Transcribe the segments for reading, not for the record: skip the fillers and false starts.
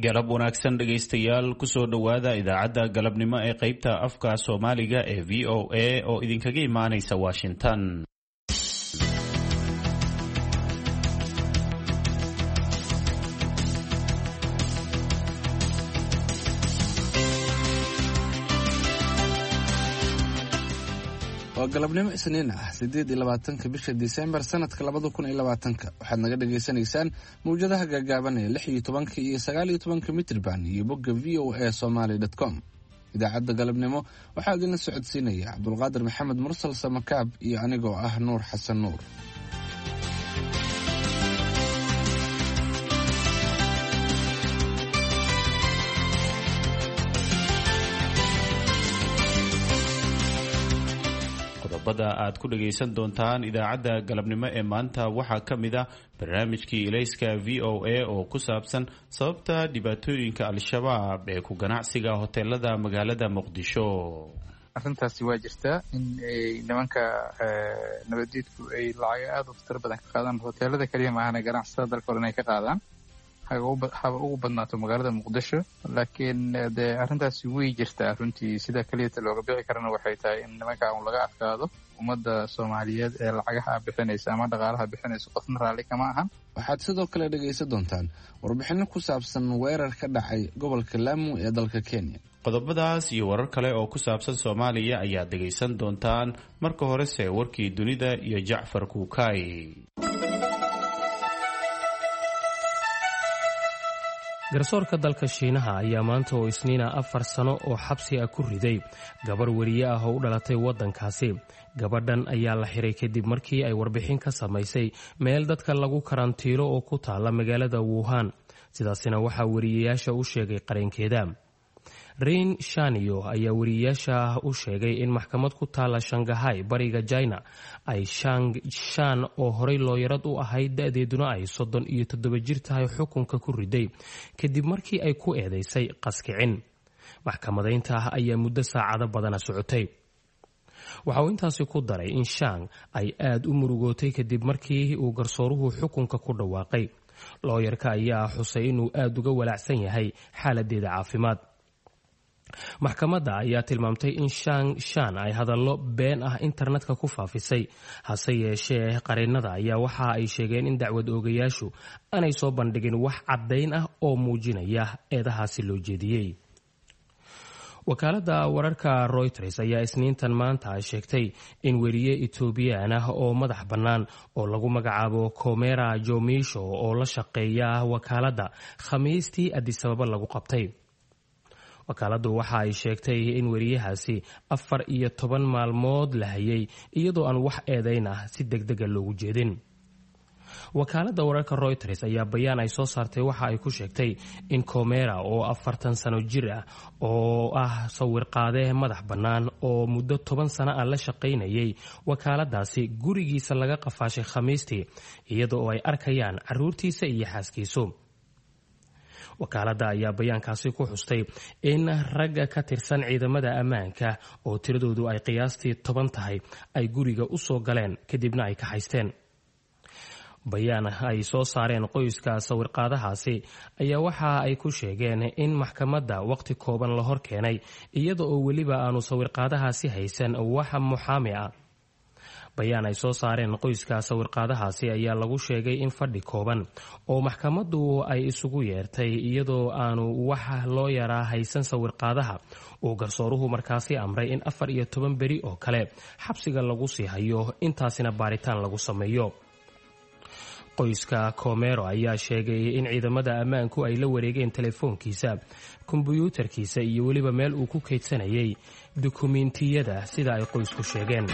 galab wanaagsan dhegaystayaal kusoo dhowaada idaacadda galabnimo ee qaybta afka soomaaliga ee v o a oo idinkaga imaanaysa washington. waa galabnimo isniin ah 8 bisha Diseembar sanadka 2020. waxaad naga dhageysanaysaan mawjadaha gaagaaban ee 16 iyo 19 mitirban iyo bogga voasomali.com. idaacadda galabnimo waxaa idin socodsiinaya Cabdulqaadir Maxamed Mursal Samakaab iyo anigoo ah Nuur Xasan Nuur. qodobada aad ku dhagaysan doontaan idaacadda galabnimo ee maanta waxaa ka mid ah barnaamijkii ilayska v o a oo ku saabsan sababta dhibaatooyinka al-shabaab ee ku ganacsiga hoteelada magaalada muqdisho. arrintaasi waa jirtaa in nimanka nabadiidku ay lacag aad u tir badan ka qaadaan hoteelada kaliya maahane ganacsatada dalka oo dhan ay ka qaadaan haba ugu badnaato magaalada muqdisho. laakiin dee arrintaasi way jirtaa runtii sida keliyata looga bixi karana waxay tahay in nimanka un laga adkaado ummadda soomaaliyeed ee lacagaha bixinaysa ama dhaqaalaha bixinaysa qofna raalli kama ahan. waxaad sidoo kale dhegaysan doontaan warbixino ku saabsan weerar ka dhacay gobolka Lamu ee dalka Kenya. qodobadaas iyo warar kale oo ku saabsan Soomaaliya ayaad dhegaysan doontaan. marka horese warkii dunida iyo Jacfar Kuukay. garsoorka dalka Shiinaha ayaa maanta oo Isniina 4 sano oo xabsi ah ku riday gabar wariye ah oo u dhalatay waddankaasi. gabadhan ayaa la xiray kadib markii ay warbixin ka samaysay meel dadka lagu karantiilo oo ku taala magaalada Wuhan. sidaasina waxaa wariyeyaasha u sheegay qareenkeeda. Rin Shaniyo ayaa wariyeyaasha u sheegay in maxkamad ku taala Shanghai bariga China ay Shan oo horey looyarad u ahayd da'deeduna ay 37 jir tahay xukunka ku riday kadib markii ay ku eedeysay qaskicin. maxkamadaynta ayaa muddo saacado badan socotay. waxa uu intaasi ku daray in Shang ay aad u murugootay kadib markii uu garsooruhu xukunka ku dhawaaqay. looyarka ayaa xusay inuu aad uga walaacsan yahay xaaladeeda caafimaad. maxkamadda ayaa tilmaamtay in Shan ay hadallo been ah internetka ku faafisay. hase yeeshee qareennada ayaa waxa ay sheegeen in dacwad oogayaashu aanay soo bandhigin wax caddayn ah oo muujinaya eedahaasi loo jeediyey. wakaaladda wararka Reuters ayaa Isniintan maanta sheegtay in weriye Itoobiyaan ah oo madax bannaan oo lagu magacaabo Komera Jomisho oo la shaqeeya wakaaladda Khamiistii Addis Ababa lagu qabtay. wakaaladdu waxa ay sheegtay in weriyahaasi 14 maalmood la hayay iyadoo aan wax eedayn ah si degdega loogu jeedin. wakaaladda wararka Reuters ayaa bayaan ay soo saartay waxa ay ku sheegtay in Komera oo 40 sano jir ah oo ah sawir-qaade madax bannaan oo muddo 10 sano ah la shaqaynayay wakaaladdaasi gurigiisa laga qafaashay Khamiistii iyadoo ay arkayaan carruurtiisa iyo xaaskiisu. wakaaladda ayaa bayaankaasi ku xustay in ragga ka tirsan ciidamada ammaanka oo tiradoodu ay qiyaastii 10 tahay ay guriga u soo galeen kadibna ay ka haysteen. bayaan ay soo saareen qoyska sawir-qaadahaasi ayaa waxa ay ku sheegeen in maxkamadda waqti kooban la hor keenay iyada oo weliba aanu sawir-qaadahaasi haysan wax muxaami ah. bayaan ay soo saareen qoyska sawir-qaadahaasi ayaa lagu sheegay in fadhi kooban oo maxkamaddu ay isugu yeertay iyadoo aanu wax loo yaraa haysan sawir-qaadaha uu garsooruhu markaasi amray in 14 beri oo kale xabsiga lagu sii hayo intaasina baaritaan lagu sameeyo. qoyska Komero ayaa sheegay in ciidamada ammaanku ay la wareegeen telefoonkiisa, kombiyuutarkiisa iyo weliba meel uu ku kaydsanayay dukumiintiyada sida ay qoysku sheegeen.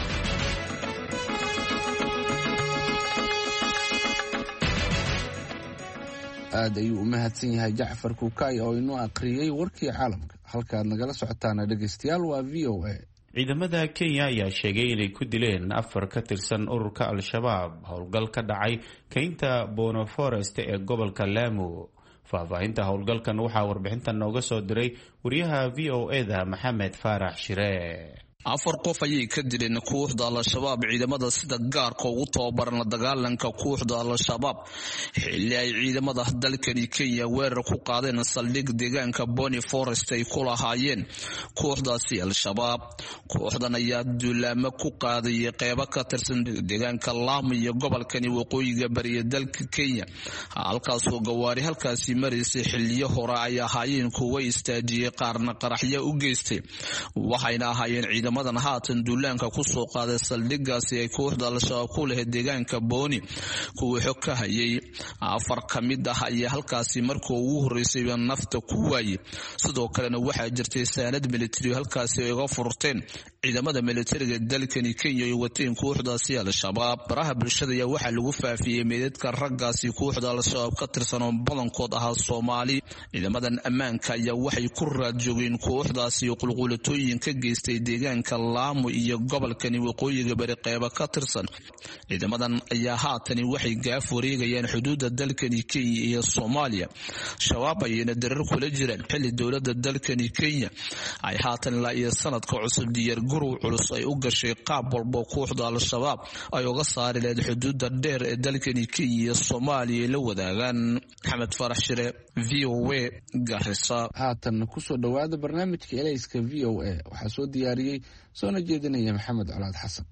aad ayuu u mahadsan yahay Jacfar Kuukay oo inoo aqriyay warkii caalamka. halkaad nagala socotaan dhageystayaal waa VOA. ciidamada Kenya ayaa sheegay inay ku dileen 4 ka tirsan ururka al-shabaab howlgal ka dhacay kaynta Bono Forest ee gobolka Lamu. faahfaahinta howlgalkan waxaa warbixintan nooga soo diray wariyaha VOA-da Maxamed Faarax Shire. 4 qof ayay ka dileen kooxda al-shabaab ciidamada sida gaarka ugu tababaran la dagaalanka kooxda al-shabaab xilli ay ciidamada dalkani Kenya weerar ku qaadeen saldhig deegaanka Boni Forest ay ku lahaayeen kooxdaasi al-shabaab. Kooxdan ayaa duulaamo ku qaaday qaybo ka tirsan deegaanka Lamu iyo gobolkani waqooyiga bari ee dalka Kenya, halkaasoo gawaari halkaasi mareysay xilliyo hore ay ahaayeen kuwa istaajiyay qaarna qaraxyo u geystay, waxayna ahaayeen ciidamadan haatan duulaanka ku soo qaaday saldhigaasi ay kooxda al-shabaab ku leh deegaanka Boni. kuwa xog ka hayay 4 ka mid ah ayaa halkaasi markii ugu horeysay nafta ku waayay. sidoo kalena waxaa jirtay saanad military halkaasi ay uga furteen ciidamada militariga dalkani Kenya iyo wateen kooxdaasi al-shabaab. baraha bulshada ayaa waxaa lagu faafiyay meedadka raggaasi kooxda al-shabaab ka tirsan oo badankood ahaa Soomaali. ciidamadan ammaanka ayaa waxay ku raad joogeen kooxdaasi qulqulatooyin ka geystay deegaanka Lamu iyo gobolkani waqooyiga bari qaybo ka tirsan. ciidamadan ayaa haatan waxay gaaf wareegayaan xuduudda dalkani Kenya iyo Soomaaliya. shabaab ayayna darar kula jiraan xilli dowladda dalkani Kenya ay haatan la iyo sanadka cusub diyaar garow culus ay u gashay qaab walba kooxda al-shabaab ay uga saari lahayd xuduudda dheer ee dalkani Kenya iyo Soomaaliya la wadaagaan. Maxamed Farax Shire, VOA, Garissa. haatan ku soo dhawaada barnaamijka Elayska VOA waxaa soo diyaariyay soona jeedinaya Maxamed Colaad Xasan.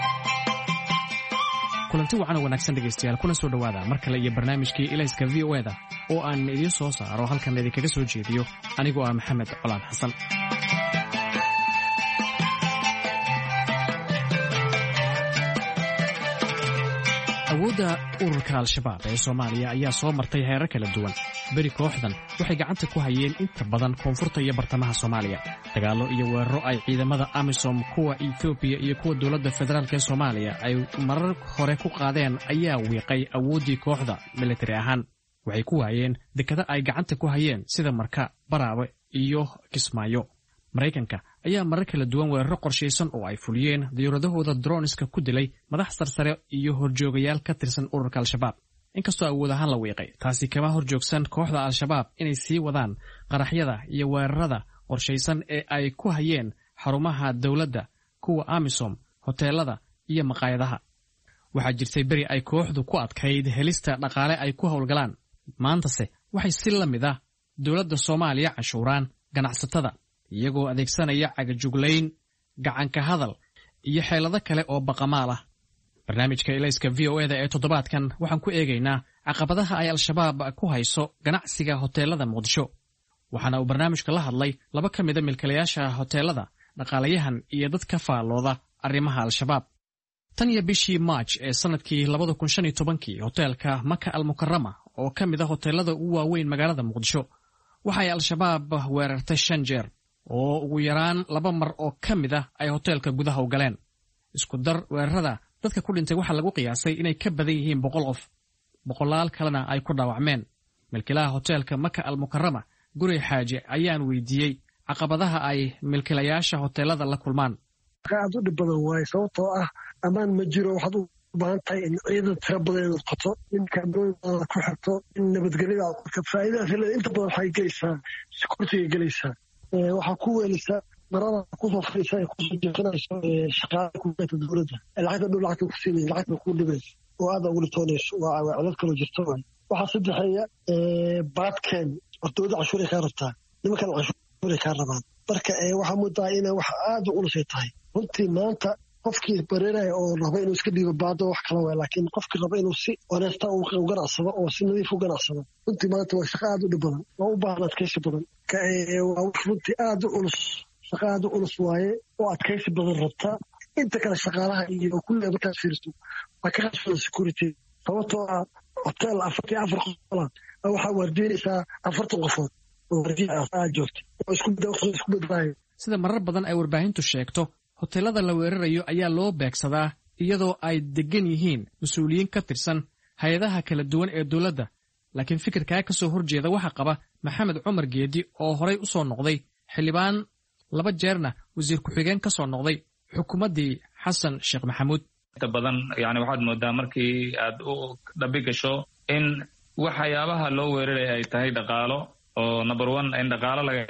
kulanti wacan wanaagsan dhegeystayaal, kuna soo dhawaada mar kale iyo barnaamijkii Elayska VOA oo aan idin soo saaro halkan idinkaga soo jeediyo anigoo ah Maxamed Colaad Xasan. awoodda ururka al-shabaab ee Soomaaliya ayaa soo martay heerar kala duwan. beri kooxdan waxay gacanta ku hayeen inta badan koonfurta iyo bartamaha Soomaaliya. dagaallo iyo weeraro ay ciidamada AMISOM, kuwa Ethiopia iyo kuwa dowladda federaalka ee Soomaaliya ay marar hore ku qaadeen ayaa wiiqay awooddii kooxda military ahaan. waxay ku waayeen dekado ay gacanta ku hayeen sida Marka, Baraawe iyo Kismaayo. Maraykanka ayaa marar kala duwan weeraro qorshaysan oo ay fuliyeen diyaaradahooda droniska ku dilay madax sarsare iyo horjoogayaal ka tirsan ururka al-shabaab. inkastoo awood ahaan la wiiqay, taasi kama horjoogsan kooxda al-shabaab inay sii wadaan qaraxyada iyo weerarada qorshaysan ee ay ku hayeen xarumaha dowladda, kuwa AMISOM, hoteelada iyo maqaayadaha. waxaa jirtay beri ay kooxdu ku adkayd helista dhaqaale ay ku howlgalaan. maantase waxay si la mid ah dowladda Soomaaliya cashuuraan ganacsatada iyagoo adeegsanaya cagajuglayn, gacanka hadal iyo xeelado kale oo baqamaal ah. barnaamijka Elayska VOA ee toddobaadkan waxaan ku eegaynaa caqabadaha ay al-shabaab ku hayso ganacsiga hoteelada Muqdisho. waxaana uu barnaamijka la hadlay 2 ka mid ah milkiilayaasha hoteelada, dhaqaalayahan iyo dad ka faallooda arrimaha al-shabaab. tan iyo bishii March ee sanadkii 2015 hoteelka Maka Al-Mukarrama oo ka mid ah hoteelada ugu waaweyn magaalada Muqdisho waxay al-shabaab weerartay 5 jeer oo ugu yaraan 2 mar oo ka mid ah ay hoteelka gudaha u galeen. isku dar weerarada dadka ku dhintay waxaa lagu qiyaasay inay ka badan yihiin 100 qof, boqolaal kalena ay ku dhaawacmeen. milkiilaha hoteelka Maka Al-Mukarrama Guri Xaaji ayaan weydiiyey caqabadaha ay milkiilayaasha hoteelada la kulmaan. aad u dhib badan waaye, sababtoo ah ammaan ma jiro. waxaad u baahan tahay in ciidan tiro badan inaad qoto, in kaamooyin ku xirto, in nabadgelyada aad qorto. faa'iidadaas inta badan waxay gelaysaa security-ga gelaysaa. waxaa ku weelisa marada kusoo fadhiisa ay kusoo jeesanayso shaqaale kuleeta dowladda. lacagta dhow lacagta ku siinaysa, lacagta ku dhibaysa oo aad ugu dhitoonayso. waa codad kaloo jirto waay. waxaa saddexeeya baadkeen horta dowladda canshuuray kaa rabtaa, nimankan canshuuray kaa rabaan. marka waxaa mudaa inay wax aad u culusay tahay. runtii maanta qofkii bareeraya oo raba inuu iska dhiibo baado wax kala waay, laakiin qofkii raba inuu si honeesta u ganacsado oo si nadiif u ganacsado, runtii maanta waa shaqo aad u dhib badan, waa u baahan adkaysi badan. waa wax runtii aad u culus, shaqo aad u culus waaye oo adkaysi badan rabta. inta kale shaqaalaha iyo kulliga markaad fiirto waa ka qasbada security, sababtoo ah hotel 44 qofood waxaa waardiinaysaa 40 qofood oo waardiin aad joogtay oo isku badbaaya. sida marar badan ay warbaahintu sheegto, hoteelada la weerarayo ayaa loo beegsadaa iyadoo ay degan yihiin mas-uuliyiin ka tirsan hay-adaha kala duwan ee dowladda. laakiin fikirkaa ka soo horjeeda waxaa qaba Maxamed Cumar Geedi oo horey u soo noqday xildhibaan, 2 jeerna wasiir ku-xigeen ka soo noqday xukuumaddii Xasan Sheekh Maxamuud. inta badan waxaad moodaa markii aad u dhabi gasho in waxyaabaha loo weeraray ay tahay dhaqaalo, oo number 1 in dhaqaalo laga helo,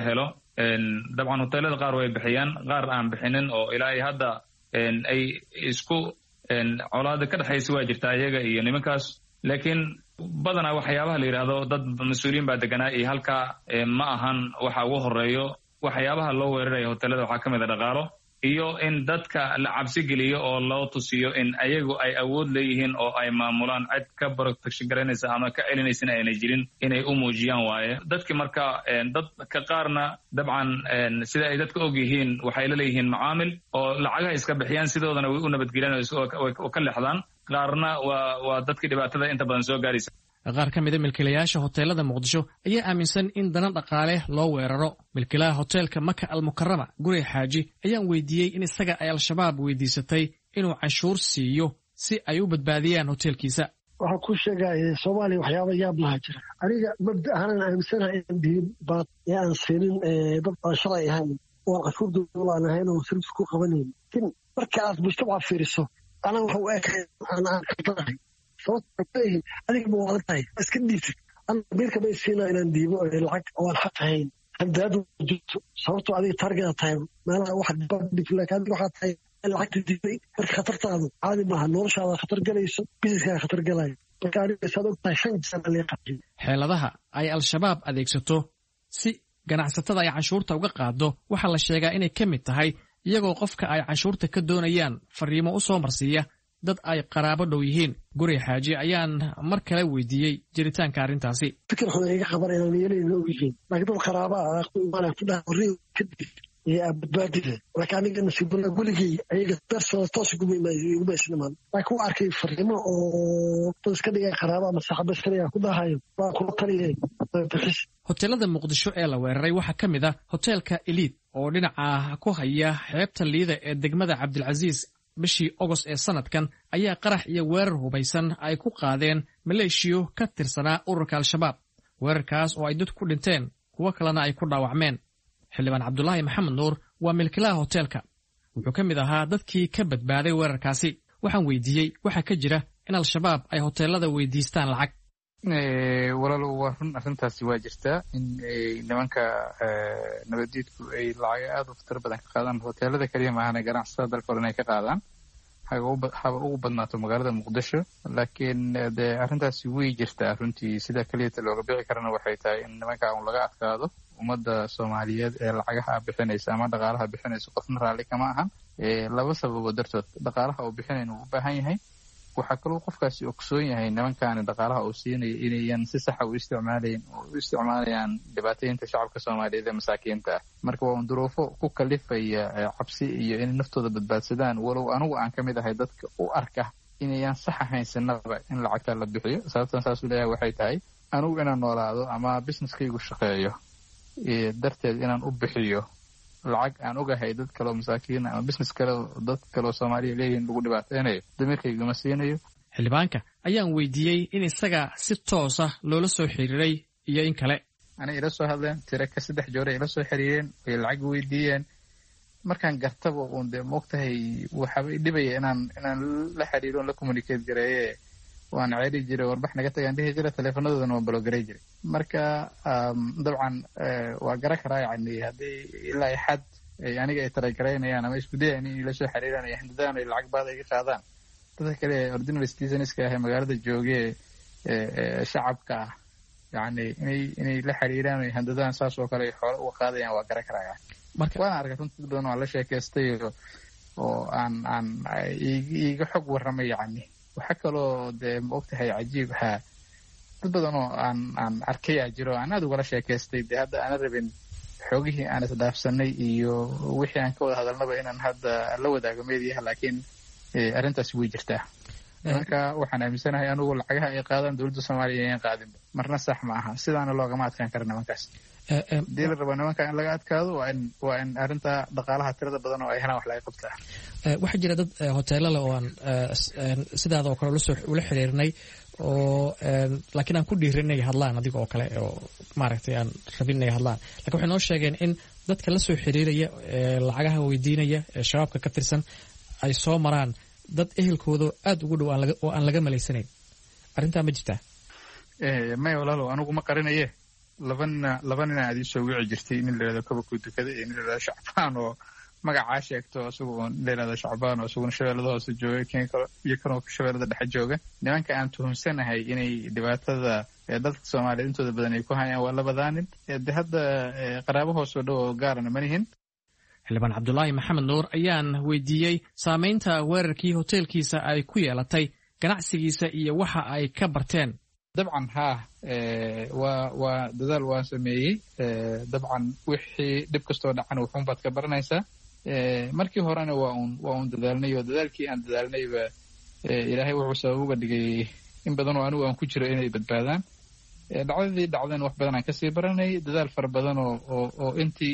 dabcan hoteelada qaar way bixiyaan qaar aan bixinin oo ilaa ay hadda ay isku colaada ka dhexaysa waa jirtaa iyaga iyo nimankaas laakiin badanaa waxyaabaha la yidhaahdo dad mas-uuliyiin baa deganaa iyo halkaa ma ahan waxa ugu horeeyo waxyaabaha loo weeraraya hoteelada waxaa ka mid a dhaqaalo iyo in dadka la cabsi geliyo oo loo tusiyo in ayagu ay awood leeyihiin oo ay maamulaan cid ka protection garanaysa ama ka celinaysana aynay jirin inay u muujiyaan waaye dadki marka dadka qaarna dabcan sida ay dadka og yihiin waxay la leeyihiin macaamil oo lacagaha iska bixiyaan sidoodana way u nabadgeliyaan oo ka leexdaan qaarna waa dadkii dhibaatada inta badan soo gaaraysa qaar ka mida milkiilayaasha hoteelada muqdisho ayaa aaminsan in dana dhaqaale loo weeraro milkiilaha hoteelka maka almukarama gurey xaaji ayaan weydiiyey in isaga ay al-shabaab weydiisatay inuu canshuur siiyo si ay u badbaadiyaan hoteelkiisa waxaan ku sheegaya soomaaliya waxyaaba yaab laha jira aniga mabda ahaanaan aaminsanahay inaan diin baad ee aan siinin dad aan shalay ahayn oo aan canshuur dowla aan ahayn oo service ku qabanayn lakin marka aad mujtamaca fiiriso anaa waxa u ekay aan kaldanahay sababtaleeyihin adiga ma waadan tahay iska dhiisid biilka bay siinaa inaan diibo lacag oo aan xaq ahayn handaadu jirto sababtoo adiga targeta tahay meelaha wax adiga waxaa tahay lacagta diibay marka khatartaadu caadi maaha noloshaada khatar galayso bisiskaaga khatar galayo marka aniga saad og tahay 5 jeer laga qabiyo xeeladaha ay al-shabaab adeegsato si ganacsatada ay canshuurta uga qaado waxaa la sheegaa inay ka mid tahay iyagoo qofka ay canshuurta ka doonayaan fariimo u soo marsiiya dad ay qaraabo dhow yihiin gurey xaaji ayaan mar kale weydiiyey jiritaanka arrintaasi fikir xun iga qaban inaan yeelayno og yihiin laakiin dad qaraaba ah ku imaanaya ku dhaha horey kadib iyo badbaadida laakiin aniga nasiibula weligay ayaga darsada toos iguma isnimaan laakiin u arkay fariimo oo dad iska dhigay qaraaba ama saxaaba iska dhigaa ku dhahayo waa kula taliyay bixis hoteelada muqdisho ee la weeraray waxaa ka mid ah hoteelka eliid oo dhinaca ku haya xeebta liida ee degmada cabdilcasiis bishii ogost ee sanadkan ayaa qarax iyo weerar hubaysan ay ku qaadeen maleeshiyo ka tirsanaa ururka al-shabaab weerarkaas oo ay dad ku dhinteen kuwo kalena ay ku dhaawacmeen xildhibaan cabdulaahi maxamed nuur waa milkilaha hoteelka wuxuu ka mid ahaa dadkii ka badbaaday weerarkaasi waxaan weydiiyey waxaa ka jira in al-shabaab ay hoteelada weydiistaan lacag walaalo waa run arrintaasi waa jirtaa in nimanka nabadiidku ay lacaga aada u fatar badan ka qaadaan hoteelada keliya maahana ganacsatada dalka hore inay ka qaadaan haba ugu badnaato magaalada muqdisho laakiin dee arrintaasi way jirtaa runtii sida keliyata looga bixi karana waxay tahay in nimanka un laga adkaado ummadda soomaaliyeed ee lacagaha bixinaysa ama dhaqaalaha bixinaysa qofna raalli kama ahan laba sababo dartood dhaqaalaha uu bixinayn uu u baahan yahay waxaa kaloo qofkaasi ogsoon yahay nimankaani dhaqaalaha uu siinaya inayan si saxa u isticmaalayaan dhibaataynta shacabka soomaaliyeed ee masaakiinta ah marka waa un duruufo ku kalifaya cabsi iyo inay naftooda badbaadsadaan walow anigu aan ka mid ahay dadka u arka inayan sax ahayn sinaba in lacagta la bixiyo sababtan saasuu leeyahay waxay tahay anigu inaan noolaado ama businesskaygu shaqeeyo darteed inaan u bixiyo lacag aan ogahay dad kaleo masaakiin ama business kale dad kaleo soomaaliya leeyihin lagu dhibaateynayo damiirkaygama siinayo xildhibaanka ayaan weydiiyey in isaga si toosa loola soo xiriiray iyo in kale anay ila soo hadleen tira ka 3 joore ila soo xiriireen way lacag weydiiyeen markaan gartaba uun dee moogtahay waxaaba dhibaya inaan la xiriiro la communicate gareeye waan ceeri jiray warbax naga tagaan dhihi jira teleefonadoodana waan balogaray jiray marka dabcan waa gara karaa yani haddii ilaa xad aniga ay taragaraynayaan ama isku dayaan inay la soo xiriiraan iyo handadaan ay lacag baad iga qaadaan dadka kale ordinary citizeniska ah ee magaalada joogee shacabka ah yani inay la xiriiraan ay handadaan saas oo kale ay xoolo uga qaadayaan waa gara karaa waana arkay runtii badan waa la sheekaystay oo aan iiga xog warramay yani waxaa kaloo dee ma ogtahay cajiib ahaa dad badan oo aan arkayaa jiro aan aad ugala sheekaystay dee hadda aana rabin xoogihii aan isdhaafsanay iyo wixii aan ka wada hadalnaba inaan hadda la wadaago meediyaha laakiin arrintaasi way jirtaa marka waxaan aaminsanahay anugu lacagaha ay qaadaan dowladda soomaaliya ayaan qaadinba marna sax ma aha sidaana loogama adkaan kara nimankaas hadii la rabo nimanka in laga adkaado waa in arrinta dhaqaalaha tirada badan oo ay helaan wax laga qabtaa waxaa jira dad hoteelale oo aan sidaada oo kale ula xiriirnay oo laakiin aan ku dhiirin inay hadlaan adiga oo kale oo maaragtay aan rabin inay hadlaan lakin waxay noo sheegeen in dadka la soo xiriiraya lacagaha weydiinaya ee shabaabka ka tirsan ay soo maraan dad ehelkooda aada ugu dhow oo aan laga malaysanayn arrintaa ma jirtaa may walaalow anigu ma qarinaye laba nin aad iisoo wici jirtay nin la yidhahdo kabakuu dukada iyo nin la yidhahdo shacbaan oo magacaa sheegto isagu oon la yidhahdo shacbaan oo isaguna shabeellada hoose jooga iyo kanoo shabeellada dhexe jooga nimanka aan tuhumsanahay inay dhibaatada dadka soomaaliyeed intooda badan ay ku hayaan waa labadaa nin de hadda qaraabo hoosoo dhow oo gaarana manihin xildhibaan cabdulaahi maxamed nuur ayaan weydiiyey saamaynta weerarkii hoteelkiisa ay ku yeelatay ganacsigiisa iyo waxa ay ka barteen dabcan haa waa dadaal waan sameeyey dabcan wixii dhib kastoo dhacan wuxuunbaad ka baranaysaa markii horena waa un dadaalnay oo dadaalkii aan dadaalnayba ilaahay wuxuu sabab uga dhigay in badan oo anigu aan ku jiro inay badbaadaan dhacdadii dhacdeen wax badan aan kasii baranay dadaal fara badan oo intii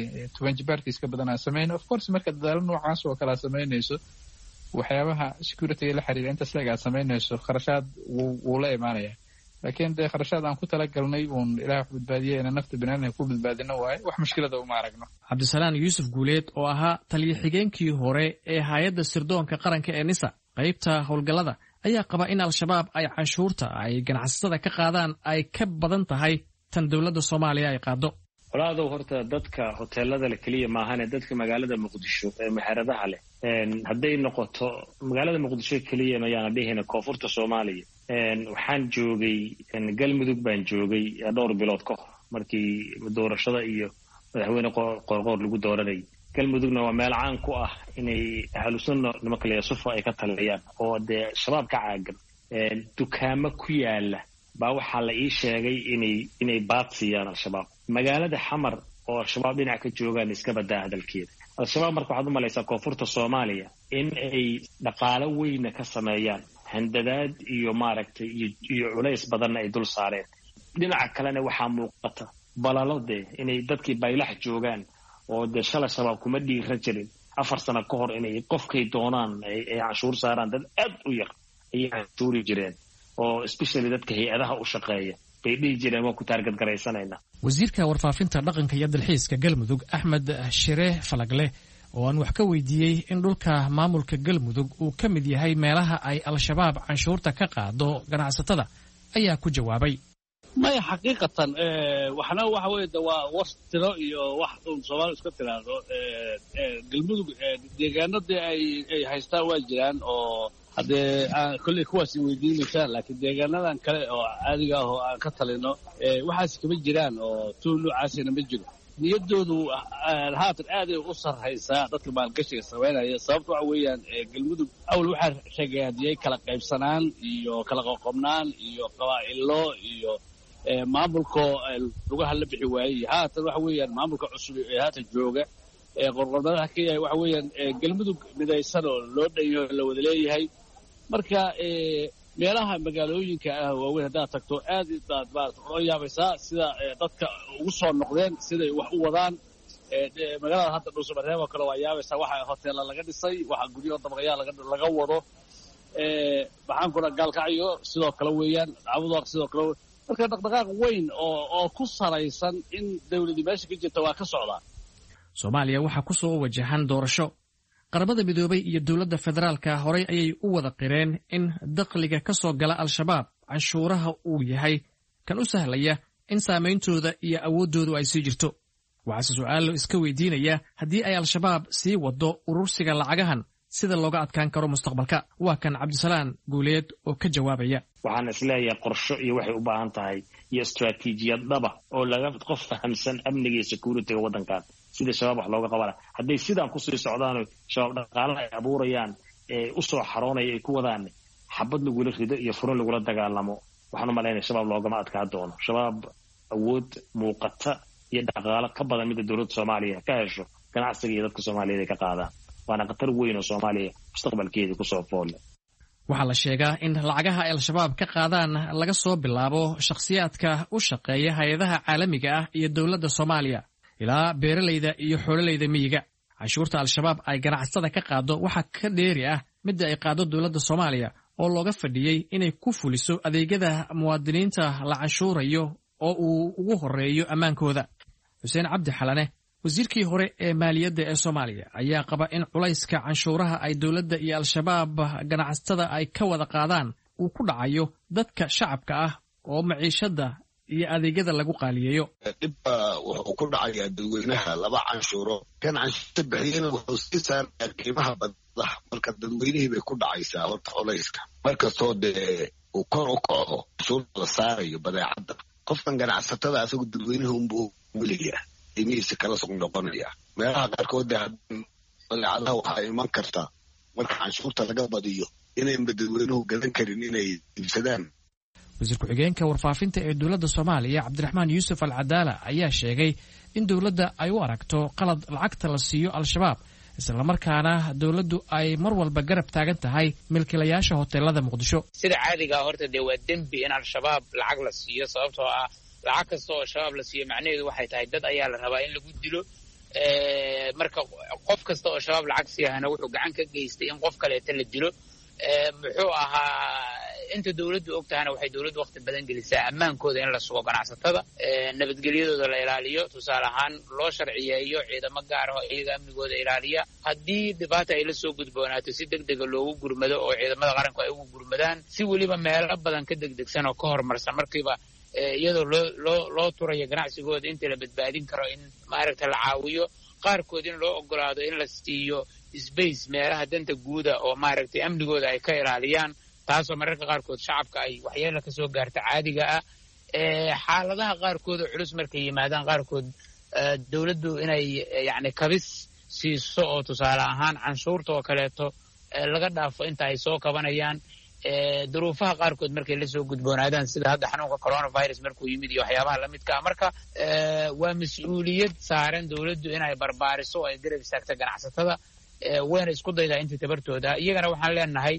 10 jibaarkiis ka badan aan sameyn of course marka dadaalo noocaas oo kala sameynayso waxyaabaha security la xiriira inta slaga sameynayso kharashaad wuu la imaanaya laakiin de kharashaad aan ku talagalnay uun ilaahay wax badbaadiyay in nafta binaadamka ku badbaadino waaye wax mushkilada uma aragno cabdisalaan yuusuf guuleed oo ahaa taliye xigeenkii hore ee hay'adda sirdoonka qaranka ee nisa qaybta howlgallada ayaa qaba in al-shabaab ay canshuurta ay ganacsatada ka qaadaan ay ka badan tahay tan dowladda soomaaliya ay qaado walaadow horta dadka hoteelada le keliya maahane dadka magaalada muqdisho ee meheradaha leh hadday noqoto magaalada muqdisho keliya mayaana dhihina koonfurta soomaaliya waxaan joogay galmudug baan joogay dhowr bilood ka hor markii doorashada iyo madaxweyne qorqoor lagu dooranayay galmudugna waa meel caan ku ah inay ahlusunna nimanka la sufa ay ka taliyaan oo dee shabaab ka caagan dukaamo ku yaala baa waxaa la ii sheegay inay baad siiyaan al-shabaab magaalada xamar oo al-shabaab dhinac ka joogaan iska badaa hadalkeeda al-shabaab marka waxaad u malaysaa koonfurta soomaaliya in ay dhaqaalo weyna ka sameeyaan handadaad iyo maaragtay iyo culays badanna ay dul saareen dhinaca kalena waxaa muuqata balalode inay dadkii baylax joogaan oo dee shalay shabaab kuma dhiira jirin 4 sano ka hor inay qofkay doonaan ay canshuur saaraan dad aad u yar ayay canshuuri jireen oo especially dadka hay-adaha u shaqeeya bay dhihi jireen waan ku taargad garaysanaynaa wasiirka warfaafinta dhaqanka iyo dalxiiska galmudug axmed shire falagle oo aan wax ka weydiiyey in dhulka maamulka galmudug uu ka mid yahay meelaha ay al-shabaab canshuurta ka qaado ganacsatada ayaa ku jawaabay maya xaqiiqatan waxna waxa weeye de waa wastiro iyo wax uun soomaali iska tiraahdo galmudug deegaanadii ay haystaan waa jiraan oo haddee kolley kuwaas weydiinaysaa laakiin deegaanadan kale oo caadiga ah oo aan ka talino waxaas kama jiraan oo tuul noocaasina ma jiro niyaddoodu haatan aaday u sarraysaa dadka maalgashiga samaynaya sababta waxa weeyaan galmudug awal waxaa ragaadiyey kala qaybsanaan iyo kala qoqobnaan iyo qabaa'ilo iyo maamulkoo lugaha la bixi waayey haatan waxa weeyaan maamulka cusub ee haatan jooga qorqornadaha ka yahay waxa weeyaan galmudug midaysan oo loo dhanyaho la wada leeyahay marka meelaha magaalooyinka ah waaweyn haddaad tagto aad baad maarata ola yaabaysaa sida dadka ugu soo noqdeen siday wax u wadaan magaalada hadda dhuusamareeb oo kale waa yaabaysaa waxa hoteella laga dhisay waxa guryo dabaqayaa laga wado maxaan kuna gaalkacyo sidoo kale weeyaan cabudoq sidoo kale marka dhaqdhaqaaq weyn oo ku salaysan in dawladii meesha ka jirta waa ka socdaa soomaaliya waxaa ku soo wajahan doorasho qaramada midoobay iyo dowladda federaalka horay ayay u wada qireen in dakhliga ka soo gala al-shabaab canshuuraha uu yahay kan u sahlaya in saameyntooda iyo awooddoodu ay sii jirto waxaase su'aalo iska weydiinaya haddii ay al-shabaab sii waddo urursiga lacagahan sida looga adkaan karo mustaqbalka waa kan cabdisalaan guuleed oo ka jawaabaya waxaan isleeyahay qorsho iyo waxay u baahan tahay iyo istaraatiijiyad dhaba oo laga qof fahamsan amniga iyo securityga waddankan sida shabaab wax looga qabana hadday sidaan kusii socdaano shabaab dhaqaalaha ay abuurayaan u soo xaroonaya ay ku wadaan xabad lagula rido iyo furin lagula dagaalamo waxaan u malaynaya shabaab loogama adkaa doono shabaab awood muuqata iyo dhaqaalo ka badan midda dowladda soomaaliya ka hesho ganacsiga iyo dadka soomaaliyeed ay ka qaadaan waana khatar weyn oo soomaaliya mustaqbalkeedii kusoo foolle waxaa la sheegaa in lacagaha ay al-shabaab ka qaadaan laga soo bilaabo shakhsiyaadka u shaqeeya hay-adaha caalamiga ah iyo dowladda soomaaliya ilaa beeralayda iyo xoolalayda miyiga canshuurta al-shabaab ay ganacsatada ka qaado waxaa ka dheeri ah midda ay qaado dowladda soomaaliya oo looga fadhiyey inay ku fuliso adeegyada muwaadiniinta la canshuurayo oo uu ugu horreeyo ammaankooda xuseen cabdi xalane wasiirkii hore ee maaliyadda ee soomaaliya ayaa qaba in culayska canshuuraha ay dowladda iyo al-shabaab ganacsatada ay ka wada qaadaan uu ku dhacayo dadka shacabka ah oo maciishadda iyo adeegyada lagu qaaliyeeyo. dhibba wuxuu ku dhacayaa dadweynaha laba canshuuro kan canshuurta bixiyana wuxuu sii saarayaa qiimaha badda marka dadweynihii bay ku dhacaysaa horta culayska markastoo dee uu kor u kaco canshuurta la saarayo badeecadda qofkan ganacsatada asagu dadweynaha unbuu weliyaa qiimihiisa kala sug noqonaya meelaha qaarkood dee badeecadaha waxaa iman karta marka canshuurta laga badiyo inaynba dadweynuhu gadan karin inay iibsadaan. wasiir ku-xigeenka warfaafinta ee dowladda Soomaaliya Cabdiraxmaan Yuusuf Al-Cadaala ayaa sheegay in dowladda ay u aragto qalad lacagta la siiyo al-shabaab isla markaana dowladdu ay mar walba garab taagan tahay milkiilayaasha hoteelada Muqdisho. sida caadiga horta dee waa dembi in al-shabaab lacag la siiyo sababtoo ah lacag kasta oo shabaab la siiyo macnaheedu waxay tahay dad ayaa la rabaa in lagu dilo marka qof kasta oo shabaab lacag siiyahana wuxuu gacan ka geystay in qof kaleeta la dilo. muxuu ahaa inta dawladdu og tahana waxay dawladdu waqti badan gelisaa ammaankooda in la sugo ganacsatada nabadgelyadooda la ilaaliyo tusaale ahaan loo sharciyeeyo ciidamo gaar ah oo iyaga amnigooda ilaaliya haddii dhibaata ay la soo gudboonaato si degdega loogu gurmado oo ciidamada qaranku ay ugu gurmadaan si weliba meelo badan ka degdegsan oo ka horumarsan markiiba iyadoo loo turayo ganacsigooda inta la badbaadin karo in maaragta la caawiyo qaarkood in loo ogolaado in la siiyo space meelaha danta guuda oo maaragtay amnigooda ay ka ilaaliyaan taasoo mararka qaarkood shacabka ay waxyeelo ka soo gaarta caadiga ah xaaladaha qaarkood oo culus markay yimaadaan qaarkood dawladdu inay yacni kabis siiso oo tusaale ahaan canshuurta oo kaleeto laga dhaafo inta ay soo kabanayaan duruufaha qaarkood markay la soo gudboonaadaan sida hadda xanuunka coronavirus markuu yimid iyo waxyaabaha la midka ah marka waa mas-uuliyad saaran dawladdu inay barbaariso oo ay garab istaagta ganacsatada wayna isku daydaa intii tabartooda iyagana waxaan leenahay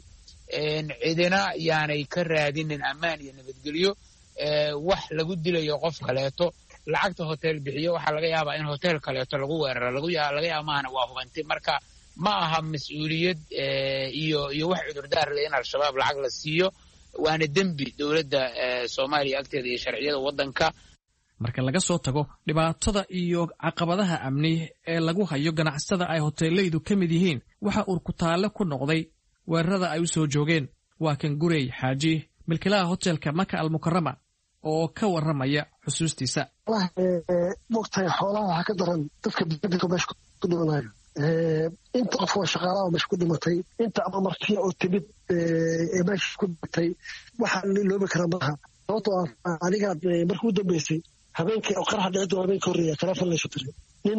cidina yaanay ka raadinin ammaan iyo nabadgelyo wax lagu dilayo qof kaleeto lacagta hotel bixiyo waxaa laga yaabaa in hotel kaleeto lagu weeraro laga yaaba maahana waa hubanti marka ma aha mas-uuliyad iyo wax cudurdaar leh in al-shabaab lacag la siiyo waana dembi dowladda Soomaaliya agteeda iyo sharciyada waddanka. marka laga soo tago dhibaatada iyo caqabadaha amni ee lagu hayo ganacsatada ay hoteelaydu ka mid yihiin waxa uu ku taale ku noqday weerarada ay u soo joogeen waa kan Gurey Xaaji milkiilaha hotelka Maka Al-Mukarrama oo ka waramaya xusuustiisa. waqtiga xoolaha waxa ka daran dadka bidda meesha ku dhimanayo inta qof oo shaqaalaha meesha ku dhimatay inta ama martiya oo timid ee meesha ku dhimatay waxa loo kara maaha sababtoo ah aniga markii u dambeysay habeenkii oo qarax dhacay habeenkii horeeya telefoon la shatiray nin